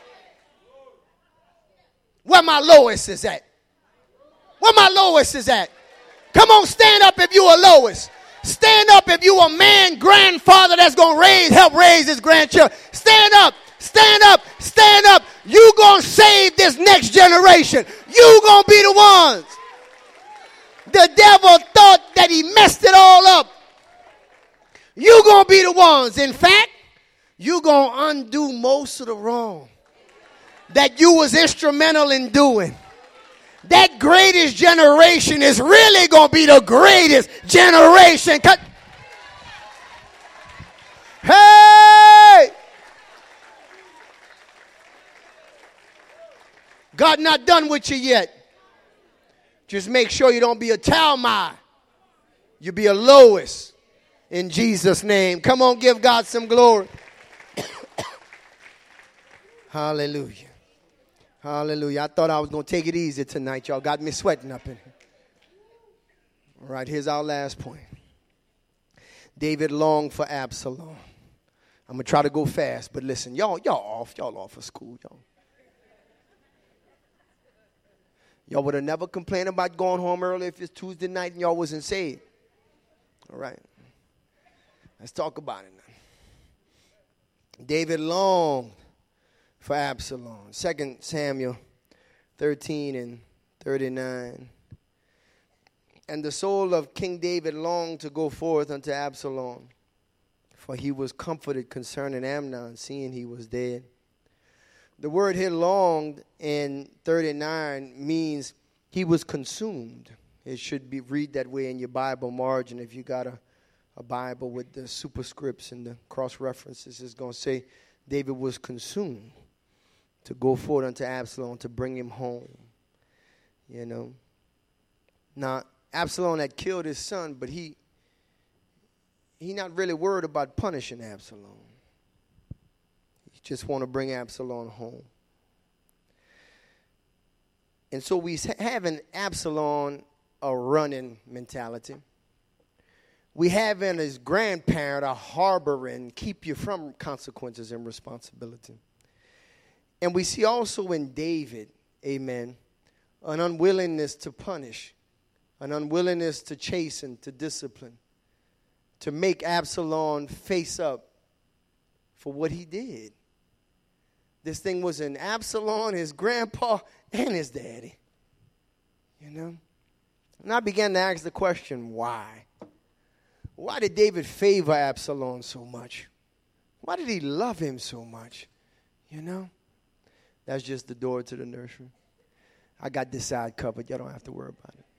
Where my Lois is at? Where my Lois is at? Come on, stand up if you are Lois. Stand up if you a man, grandfather that's going to raise, help raise his grandchildren. Stand up, stand up, stand up. You going to save this next generation. You gonna be the ones. The devil thought that he messed it all up. You gonna be the ones. In fact, you gonna undo most of the wrong that you was instrumental in doing. That greatest generation is really gonna be the greatest generation. Hey! God not done with you yet. Just make sure you don't be a Talmud. You be a Lois in Jesus' name. Come on, give God some glory. Hallelujah. Hallelujah. I thought I was going to take it easy tonight. Y'all got me sweating up in here. All right, here's our last point. David longed for Absalom. I'm going to try to go fast, but listen, y'all, y'all off. Y'all off of school, y'all. Y'all would have never complained about going home early if it's Tuesday night and y'all wasn't saved. All right. Let's talk about it now. David longed for Absalom. Second Samuel thirteen and thirty-nine. And the soul of King David longed to go forth unto Absalom, for he was comforted concerning Amnon, seeing he was dead. The word here, longed, in thirty-nine means he was consumed. It should be read that way in your Bible margin. If you got a, a Bible with the superscripts and the cross references, it's going to say David was consumed to go forward unto Absalom to bring him home. You know. Now, Absalom had killed his son, but he he not really worried about punishing Absalom. Just want to bring Absalom home. And so we have in Absalom a running mentality. We have in his grandparent a harboring, keep you from consequences and responsibility. And we see also in David, amen, an unwillingness to punish, an unwillingness to chasten, to discipline, to make Absalom face up for what he did. This thing was in Absalom, his grandpa, and his daddy. You know? And I began to ask the question, why? Why did David favor Absalom so much? Why did he love him so much? You know? That's just the door to the nursery. I got this side covered. Y'all don't have to worry about it.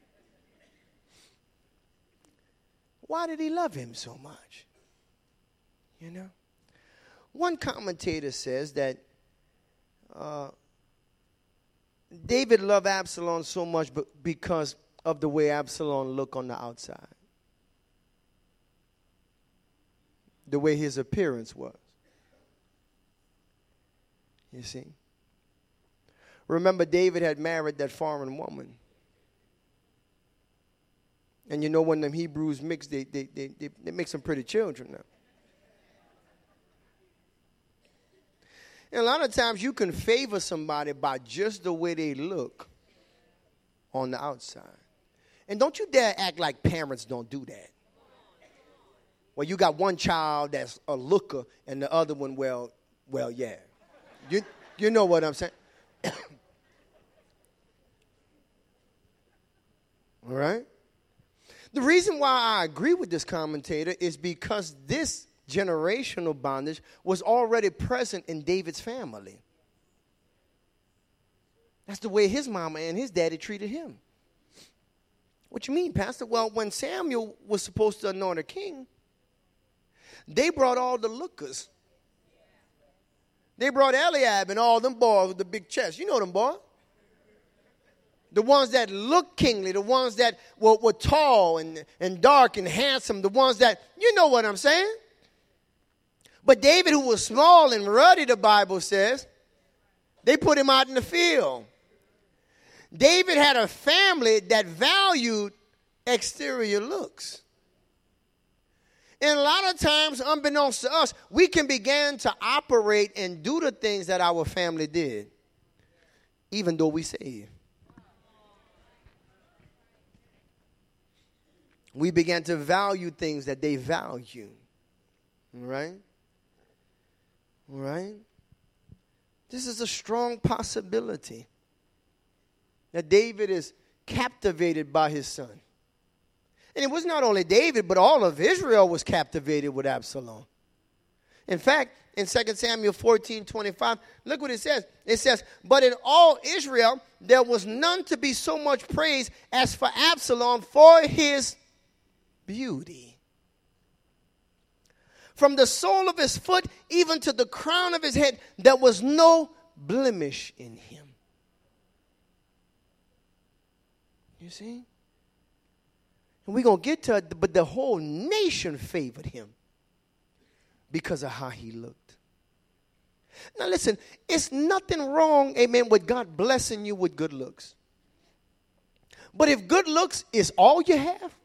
Why did he love him so much? You know? One commentator says that Uh, David loved Absalom so much but because of the way Absalom looked on the outside. The way his appearance was. You see? Remember, David had married that foreign woman. And you know when them Hebrews mix, they, they, they, they, they make some pretty children now. And a lot of times you can favor somebody by just the way they look on the outside. And don't you dare act like parents don't do that. Well, you got one child that's a looker and the other one, well, well, yeah. You, you know what I'm saying? All right? The reason why I agree with this commentator is because this generational bondage was already present in David's family. That's the way his mama and his daddy treated him. What you mean, Pastor? Well, when Samuel was supposed to anoint a king, they brought all the lookers. They brought Eliab and all them boys with the big chest. You know them boys. The ones that looked kingly, the ones that were, were tall and, and dark and handsome, the ones that, you know what I'm saying? But David, who was small and ruddy, the Bible says, they put him out in the field. David had a family that valued exterior looks. And a lot of times, unbeknownst to us, we can begin to operate and do the things that our family did, even though we saved. We began to value things that they value. All right? All right? This is a strong possibility. that David is captivated by his son. And it was not only David, but all of Israel was captivated with Absalom. In fact, in Second Samuel fourteen twenty-five, look what it says. It says, but in all Israel, there was none to be so much praised as for Absalom for his beauty. From the sole of his foot even to the crown of his head, there was no blemish in him. You see? And we're going to get to it, but the whole nation favored him because of how he looked. Now listen, it's nothing wrong, amen, with God blessing you with good looks. But if good looks is all you have,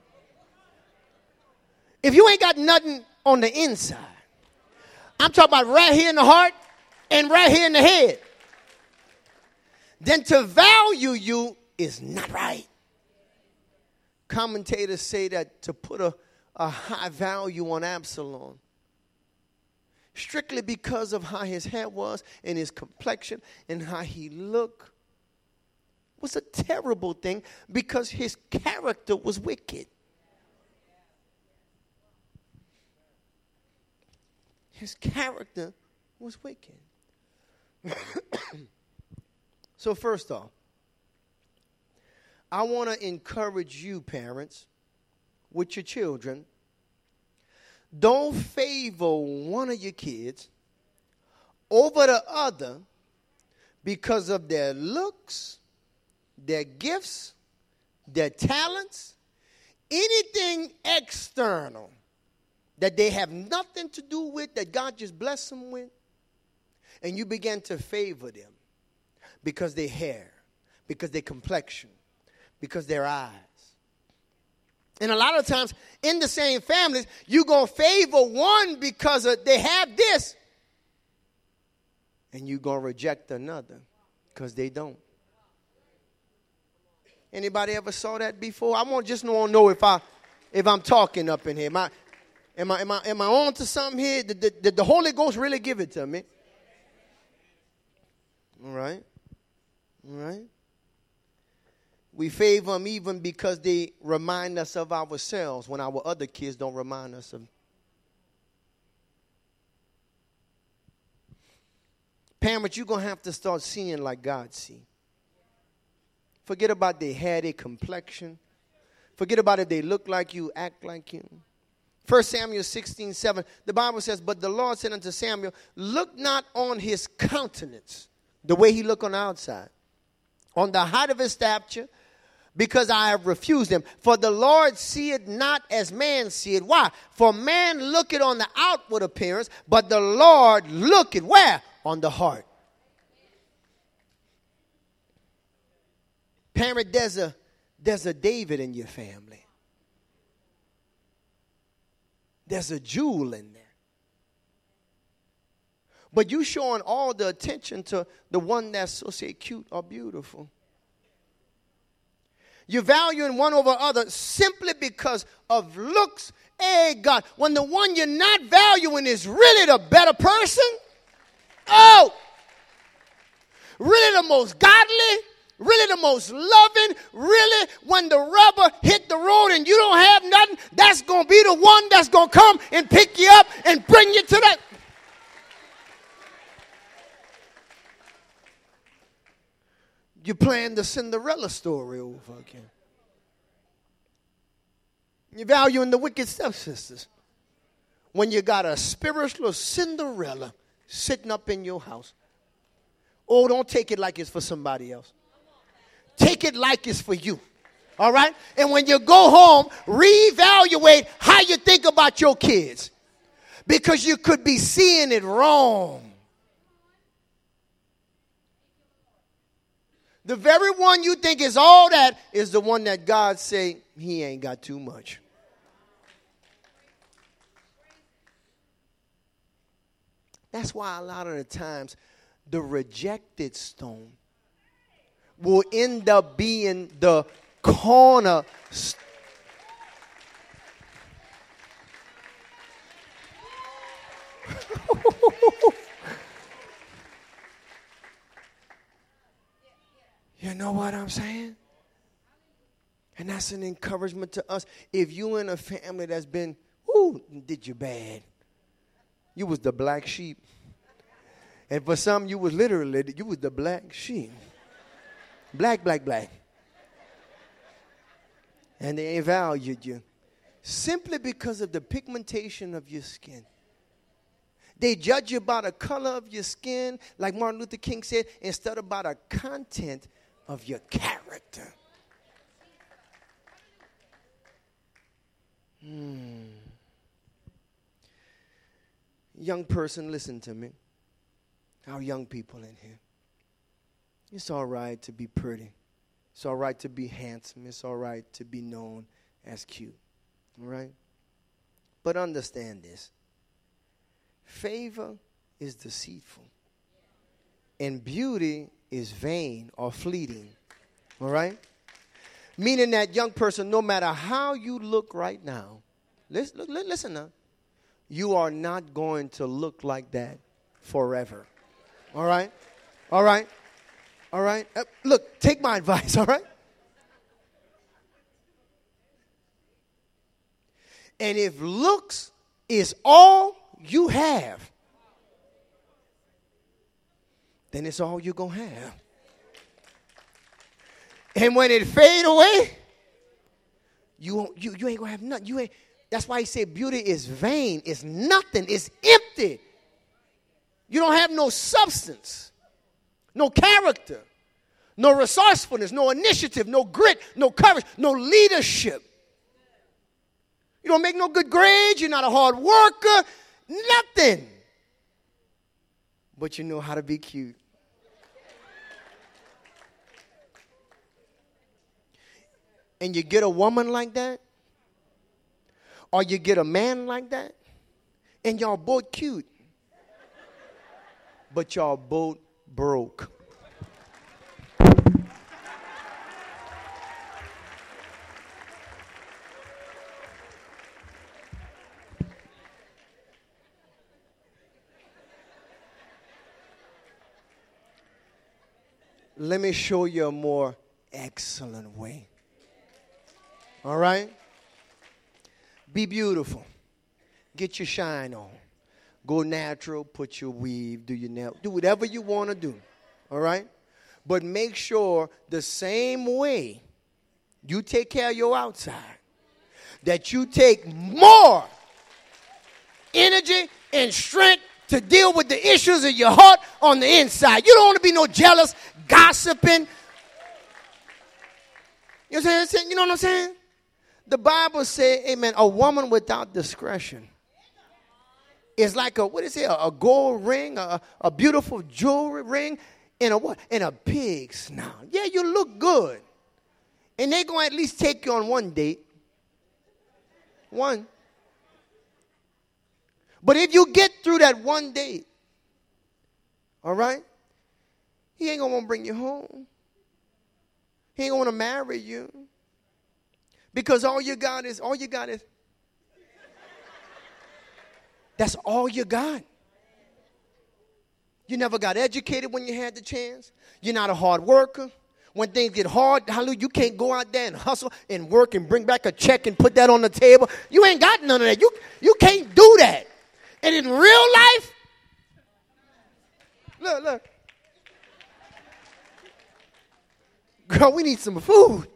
if you ain't got nothing on the inside, I'm talking about right here in the heart and right here in the head, then to value you is not right. Commentators say that to put a, a high value on Absalom, strictly because of how his hair was and his complexion and how he looked, was a terrible thing because his character was wicked. His character was wicked. So first off, I want to encourage you, parents, with your children. Don't favor one of your kids over the other because of their looks, their gifts, their talents, anything external that they have nothing to do with, that God just blessed them with, and you begin to favor them because their hair, because their complexion, because their eyes. And a lot of times in the same families, you're going to favor one because of, they have this, and you're going to reject another because they don't. Anybody ever saw that before? I want just want to know if I, if I'm talking up in here. Am I, am I, am I, am I on to something here? Did, did, did the Holy Ghost really give it to me? All right. All right. We favor them even because they remind us of ourselves when our other kids don't remind us of. Parents, you're going to have to start seeing like God sees. Forget about their hair, their complexion. Forget about if they look like you, act like you. First Samuel sixteen seven, the Bible says, but the Lord said unto Samuel, look not on his countenance, the way he looked on the outside, on the height of his stature, because I have refused him. For the Lord seeth not as man seeth. Why? For man looketh on the outward appearance, but the Lord looketh where? On the heart. Parent, there's a, there's a David in your family. There's a jewel in there. But you showing all the attention to the one that's so say cute or beautiful. You're valuing one over other simply because of looks. Hey, God, when the one you're not valuing is really the better person. Oh, really the most godly, really the most loving, really when the rubber hit the road and you don't have nothing, that's going to be the one that's going to come and pick you up and bring you to that. You're playing the Cinderella story over again. You're valuing the wicked stepsisters when you got a spiritual Cinderella sitting up in your house. Oh, don't take it like it's for somebody else. Take it like it's for you. All right? And when you go home, reevaluate how you think about your kids. Because you could be seeing it wrong. The very one you think is all that is the one that God say he ain't got too much. That's why a lot of the times the rejected stone will end up being the corner stone. You know what what I'm saying? And that's an encouragement to us. If you in a family that's been, ooh, did you bad. You was the black sheep. And for some, you was literally, you was the black sheep. Black, black, black. And they ain't valued you. Simply because of the pigmentation of your skin. They judge you by the color of your skin, like Martin Luther King said, instead of by the content of your character. Hmm. Young person, listen to me. Our young people in here. It's all right to be pretty. It's all right to be handsome. It's all right to be known as cute. All right? But understand this. Favor is deceitful. And beauty is vain or fleeting. All right? Meaning that, young person, no matter how you look right now, listen, listen now, you are not going to look like that forever. All right? All right? All right? Uh, look, take my advice, all right? And if looks is all you have, then it's all you're going to have. And when it fade away, you, won't, you, you ain't going to have nothing. You ain't, that's why he said beauty is vain. It's nothing. It's empty. You don't have no substance, no character, no resourcefulness, no initiative, no grit, no courage, no leadership. You don't make no good grades. You're not a hard worker. Nothing. But you know how to be cute. And you get a woman like that, or you get a man like that, and y'all both cute, but y'all both broke. Let me show you a more excellent way. All right? Be beautiful. Get your shine on. Go natural, put your weave, do your nail. Do whatever you want to do. All right? But make sure the same way you take care of your outside, that you take more energy and strength to deal with the issues of your heart on the inside. You don't want to be no jealous, gossiping. You know what I'm saying? You know what I'm saying? The Bible says, amen, a woman without discretion is like a, what is it, a, a gold ring, a, a beautiful jewelry ring, and a what? And a pig snout. Yeah, you look good. And they're going to at least take you on one date. One. But if you get through that one date, all right, he ain't going to want to bring you home. He ain't going to want to marry you. Because all you got is, all you got is, that's all you got. You never got educated when you had the chance. You're not a hard worker. When things get hard, hallelujah, you can't go out there and hustle and work and bring back a check and put that on the table. You ain't got none of that. You, you can't do that. And in real life, look, look. Girl, we need some food.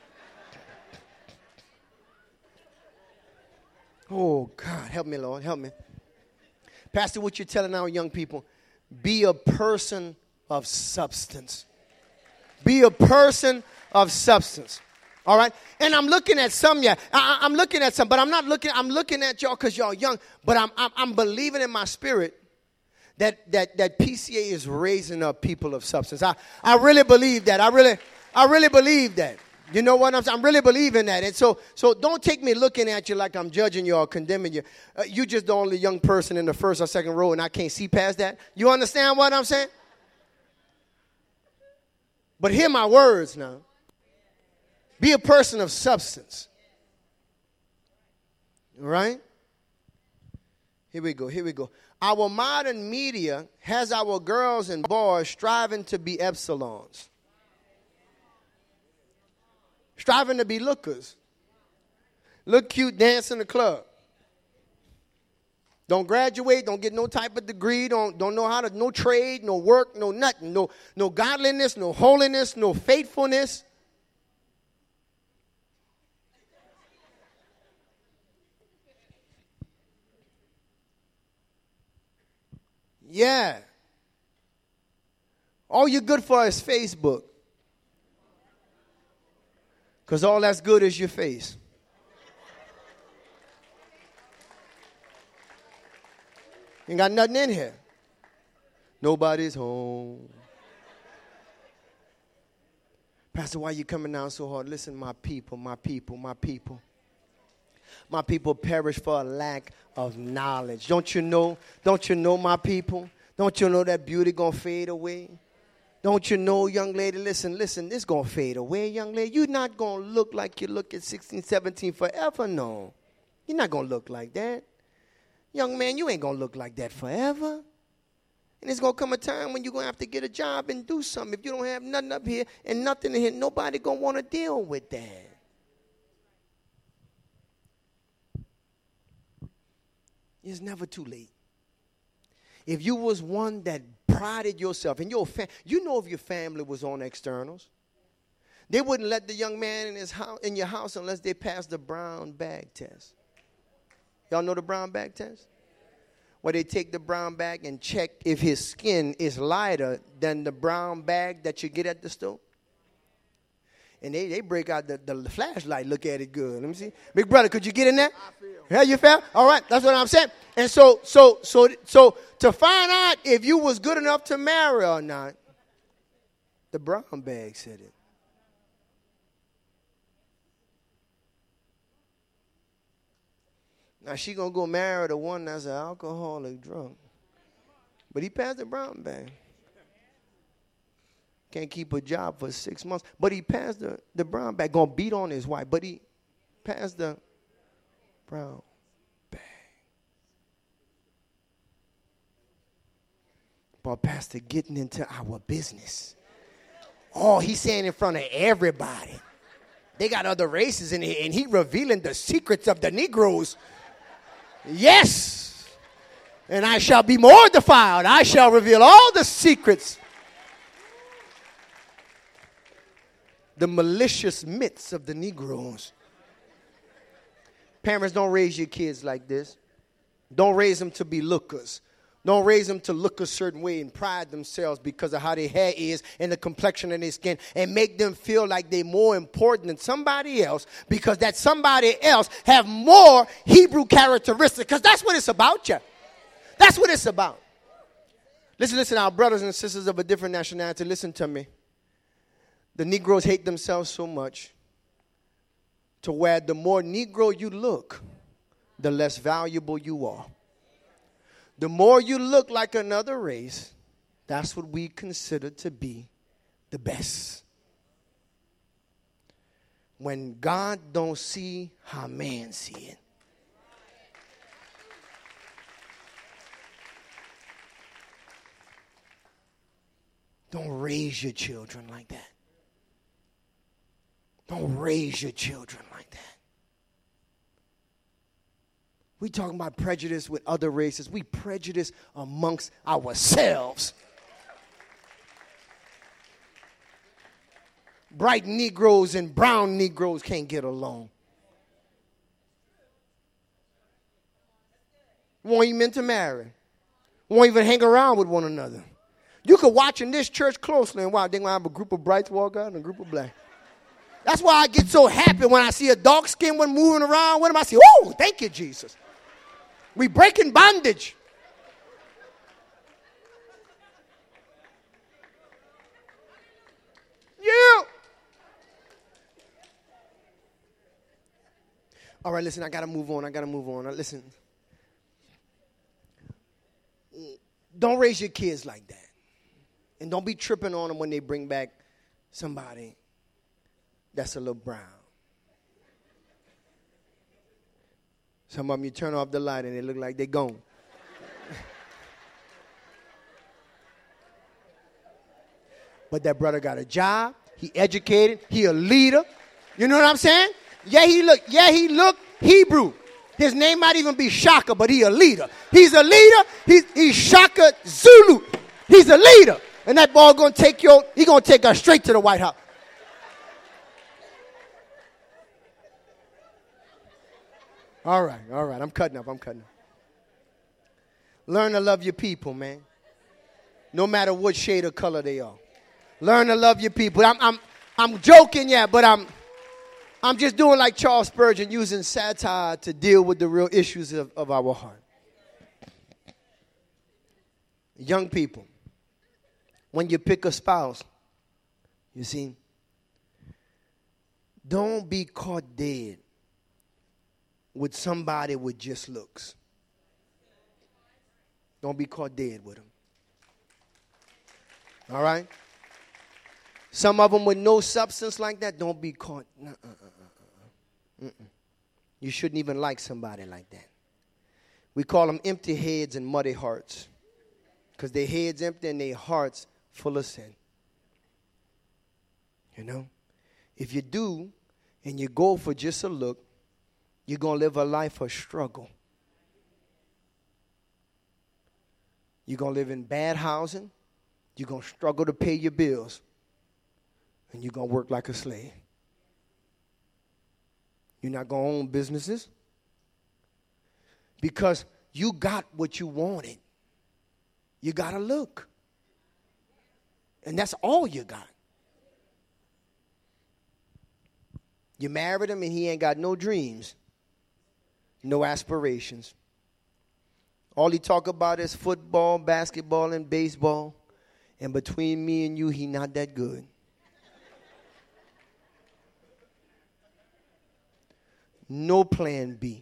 Oh, God, help me, Lord, help me. Pastor, what you're telling our young people, be a person of substance. Be a person of substance. All right? And I'm looking at some, yeah, I, I'm looking at some, but I'm not looking, I'm looking at y'all because y'all young, but I'm, I'm, I'm believing in my spirit that, that, that P C A is raising up people of substance. I, I really believe that. I really, I really believe that. You know what I'm saying? I'm really believing that. And so so don't take me looking at you like I'm judging you or condemning you. Uh, you just the only young person in the first or second row, and I can't see past that. You understand what I'm saying? But hear my words now. Be a person of substance. All right? Here we go. Here we go. Our modern media has our girls and boys striving to be epsilons. striving to be lookers. Look cute, dance in the club. Don't graduate, don't get no type of degree, don't, don't know how to, no trade, no work, no nothing, no, no godliness, no holiness, no faithfulness. Yeah. All you're good for is Facebook. Because all that's good is your face. Ain't got nothing in here. Nobody's home. Pastor, why you coming down so hard? Listen, my people, my people, my people. My people perish for a lack of knowledge. Don't you know? Don't you know, my people? Don't you know that beauty gonna fade away? Don't you know, young lady, listen, listen, this gonna fade away, young lady. You're not gonna look like you look at sixteen, seventeen forever, no. You're not gonna look like that. Young man, you ain't gonna look like that forever. And it's gonna come a time when you're gonna have to get a job and do something. If you don't have nothing up here and nothing in here, nobody gonna wanna deal with that. It's never too late. If you was one that prided yourself and your fam- you know if your family was on externals, they wouldn't let the young man in his house in your house unless they passed the brown bag test. Y'all know the brown bag test? Where they take the brown bag and check if his skin is lighter than the brown bag that you get at the store. And they, they break out the, the flashlight, look at it good. Let me see. Big brother, could you get in there? Yeah, you fell? All right, that's what I'm saying. And so, so, so, so to find out if you was good enough to marry or not, the brown bag said it. Now she gonna go marry the one that's an alcoholic drunk. But he passed the brown bag. Can't keep a job for six months. But he passed the, the brown bag. Gonna beat on his wife. But he passed the brown bag. But Pastor, getting into our business. Oh, he's saying in front of everybody. They got other races in here, and he revealing the secrets of the Negroes. Yes. And I shall be more defiled. I shall reveal all the secrets. The malicious myths of the Negroes. Parents, don't raise your kids like this. Don't raise them to be lookers. Don't raise them to look a certain way and pride themselves because of how their hair is and the complexion of their skin and make them feel like they're more important than somebody else because that somebody else have more Hebrew characteristics, because that's what it's about, yeah. That's what it's about. Listen, listen, our brothers and sisters of a different nationality, listen to me. The Negroes hate themselves so much to where the more Negro you look, the less valuable you are. The more you look like another race, that's what we consider to be the best. When God don't see how man see it. Don't raise your children like that. Don't raise your children like that. We talking about prejudice with other races. We prejudice amongst ourselves. Bright Negroes and brown Negroes can't get along. Won't even intermarry. Won't even hang around with one another. You could watch in this church closely and wow, they're going to have a group of brights walk out and a group of black. That's why I get so happy when I see a dark-skinned one moving around with them. I say, oh, thank you, Jesus. We breaking bondage. Yeah. All right, listen, I got to move on. I got to move on. Now, listen. Don't raise your kids like that. And don't be tripping on them when they bring back somebody that's a little brown. Some of them, you turn off the light and they look like they're gone. But that brother got a job. He educated. He a leader. You know what I'm saying? Yeah, he look, yeah, he look Hebrew. His name might even be Shaka, but he a leader. He's a leader. He's, he's Shaka Zulu. He's a leader. And that boy gonna take your, he gonna take us straight to the White House. All right, all right. I'm cutting up. I'm cutting up. Learn to love your people, man. No matter what shade of color they are. Learn to love your people. I'm, I'm, I'm joking, yeah, but I'm, I'm just doing like Charles Spurgeon, using satire to deal with the real issues of, of our heart. Young people, when you pick a spouse, you see, don't be caught dead with somebody with just looks. Don't be caught dead with them. All right? Some of them with no substance like that, don't be caught. Uh-uh. You shouldn't even like somebody like that. We call them empty heads and muddy hearts, because their heads empty and their hearts full of sin. You know? If you do and you go for just a look, you're going to live a life of struggle. You're going to live in bad housing. You're going to struggle to pay your bills. And you're going to work like a slave. You're not going to own businesses. Because you got what you wanted. You got to look. And that's all you got. You married him and he ain't got no dreams. No aspirations. All he talk about is football, basketball, and baseball. And between me and you, he not that good. No plan B.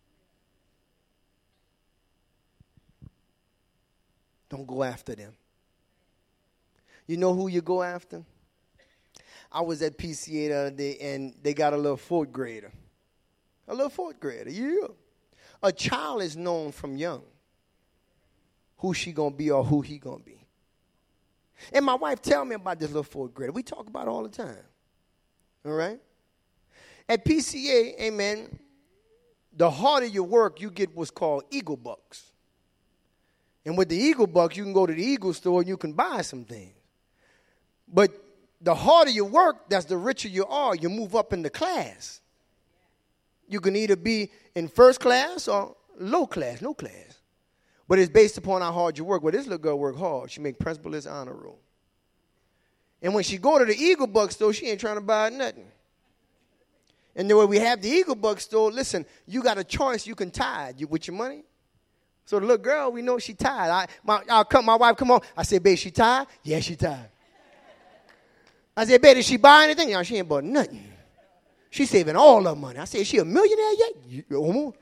Don't go after them. You know who you go after? I was at P C A the other day, and they got a little fourth grader. A little fourth grader, yeah. A child is known from young who she going to be or who he going to be. And my wife tell me about this little fourth grader. We talk about it all the time. All right? At P C A, amen, the harder you work, you get what's called Eagle Bucks. And with the Eagle Bucks, you can go to the Eagle store and you can buy some things. But the harder you work, that's the richer you are. You move up in the class. You can either be in first class or low class, no class. But it's based upon how hard you work. Well, this little girl work hard. She make principal list honor roll. And when she go to the Eagle Buck store, she ain't trying to buy nothing. And then when we have the Eagle Buck store, listen, you got a choice. You can tithe you, with your money. So the little girl, we know she tied. I, my, I'll come, my wife come on. I said, babe, she tied? Yeah, she tied. I said, babe, did she buy anything? No, she ain't bought nothing. She's saving all her money. I said, is she a millionaire yet? You, you,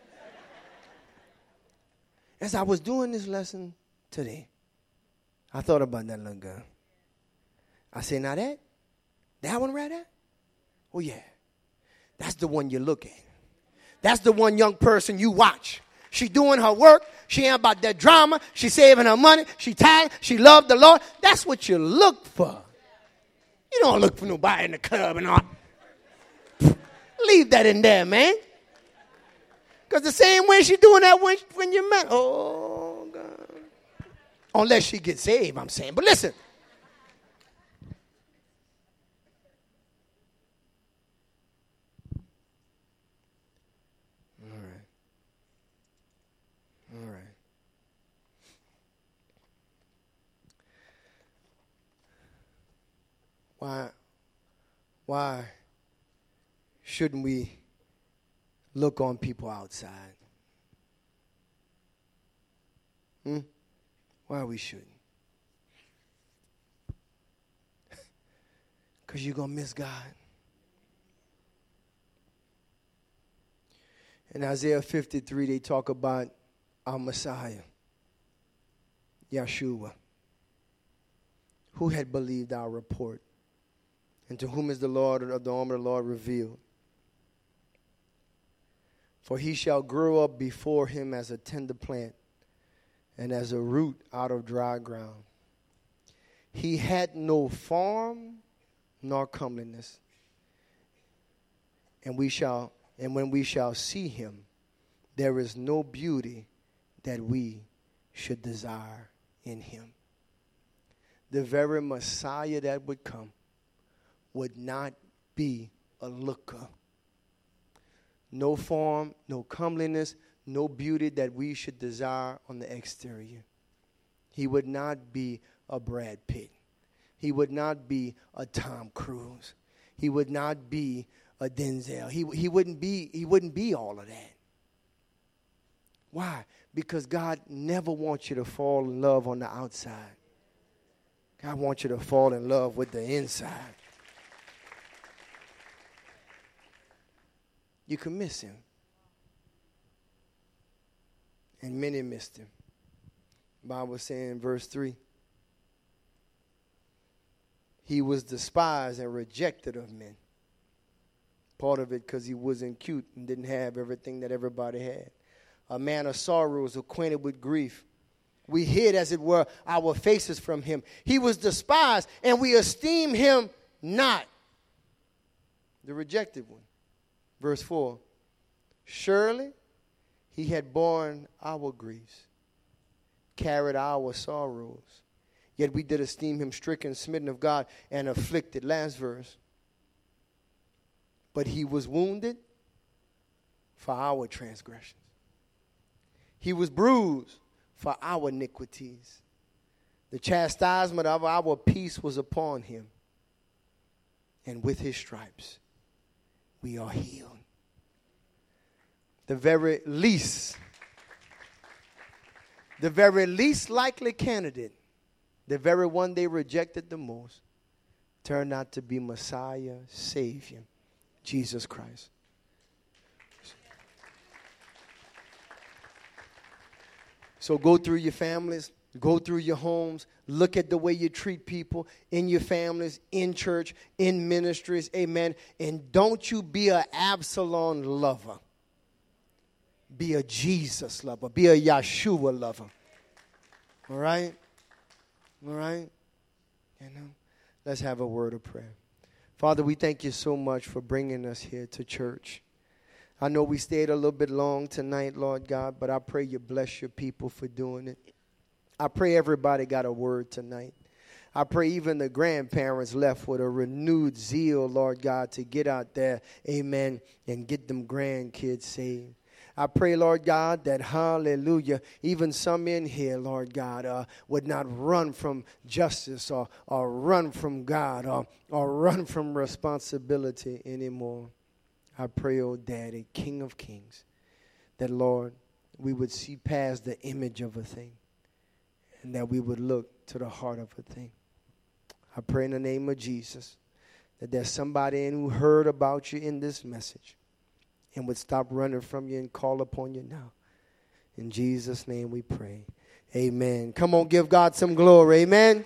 As I was doing this lesson today, I thought about that little girl. I said, now that, that one right there? Oh, yeah. That's the one you look at. That's the one young person you watch. She doing her work. She ain't about that drama. She saving her money. She tired. She loved the Lord. That's what you look for. You don't look for nobody in the club and all. Leave that in there, man. Because the same way she doing that when, when you met. Oh, God. Unless she gets saved, I'm saying. But listen. All right. All right. Why, why shouldn't we look on people outside? Hmm? Why we shouldn't? Because you're going to miss God. In Isaiah fifty-three, they talk about our Messiah, Yeshua, who had believed our report, and to whom is the Lord of the arm of the Lord revealed. For he shall grow up before him as a tender plant and as a root out of dry ground. He had no form nor comeliness, And we shall, and when we shall see him, there is no beauty that we should desire in him. The very Messiah that would come would not be a looker. No form, no comeliness, no beauty that we should desire on the exterior. He would not be a Brad Pitt. He would not be a Tom Cruise. He would not be a Denzel. He, he wouldn't be, he wouldn't be all of that. Why? Because God never wants you to fall in love on the outside. God wants you to fall in love with the inside. You can miss him. And many missed him. The Bible saying in verse three, he was despised and rejected of men. Part of it because he wasn't cute and didn't have everything that everybody had. A man of sorrows, acquainted with grief. We hid, as it were, our faces from him. He was despised, and we esteem him not. The rejected one. Verse four. Surely he had borne our griefs, carried our sorrows. Yet we did esteem him stricken, smitten of God, and afflicted. Last verse. But he was wounded for our transgressions. He was bruised for our iniquities. The chastisement of our peace was upon him. And with his stripes, we are healed. The very least, the very least likely candidate, the very one they rejected the most, turned out to be Messiah, Savior, Jesus Christ. So go through your families, go through your homes, look at the way you treat people in your families, in church, in ministries, amen. And don't you be an Absalom lover. Be a Jesus lover. Be a Yeshua lover. All right? All right? You know, let's have a word of prayer. Father, we thank you so much for bringing us here to church. I know we stayed a little bit long tonight, Lord God, but I pray you bless your people for doing it. I pray everybody got a word tonight. I pray even the grandparents left with a renewed zeal, Lord God, to get out there, amen, and get them grandkids saved. I pray, Lord God, that, hallelujah, even some in here, Lord God, uh, would not run from justice or, or run from God or, or run from responsibility anymore. I pray, oh Daddy, King of Kings, that, Lord, we would see past the image of a thing and that we would look to the heart of a thing. I pray in the name of Jesus that there's somebody in who heard about you in this message and would stop running from you and call upon you now. In Jesus' name we pray. Amen. Come on, give God some glory. Amen.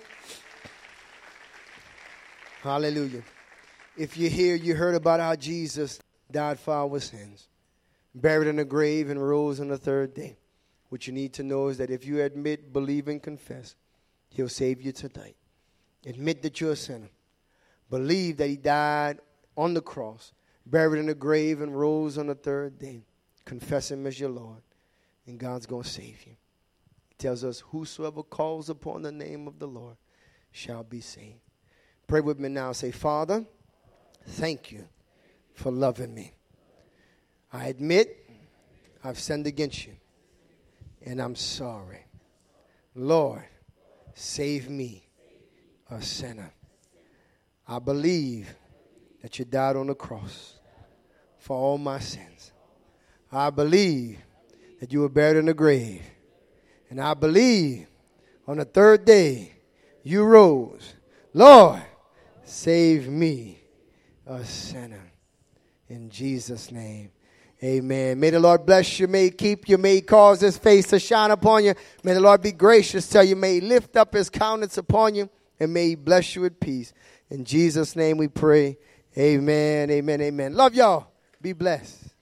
Hallelujah. If you're here, you heard about how Jesus died for our sins, buried in a grave, and rose on the third day. What you need to know is that if you admit, believe, and confess, he'll save you tonight. Admit that you're a sinner. Believe that he died on the cross, buried in a grave, and rose on the third day. Confess him as your Lord, and God's going to save you. He tells us, whosoever calls upon the name of the Lord shall be saved. Pray with me now. Say, Father, thank you for loving me. I admit I've sinned against you, and I'm sorry. Lord, save me, a sinner. I believe that you died on the cross for all my sins. I believe that you were buried in the grave. And I believe on the third day you rose. Lord, save me, a sinner. In Jesus' name, amen. May the Lord bless you. May he keep you. May he cause his face to shine upon you. May the Lord be gracious to you. May he lift up his countenance upon you. And may he bless you with peace. In Jesus' name we pray. Amen, amen, amen. Love y'all. Be blessed.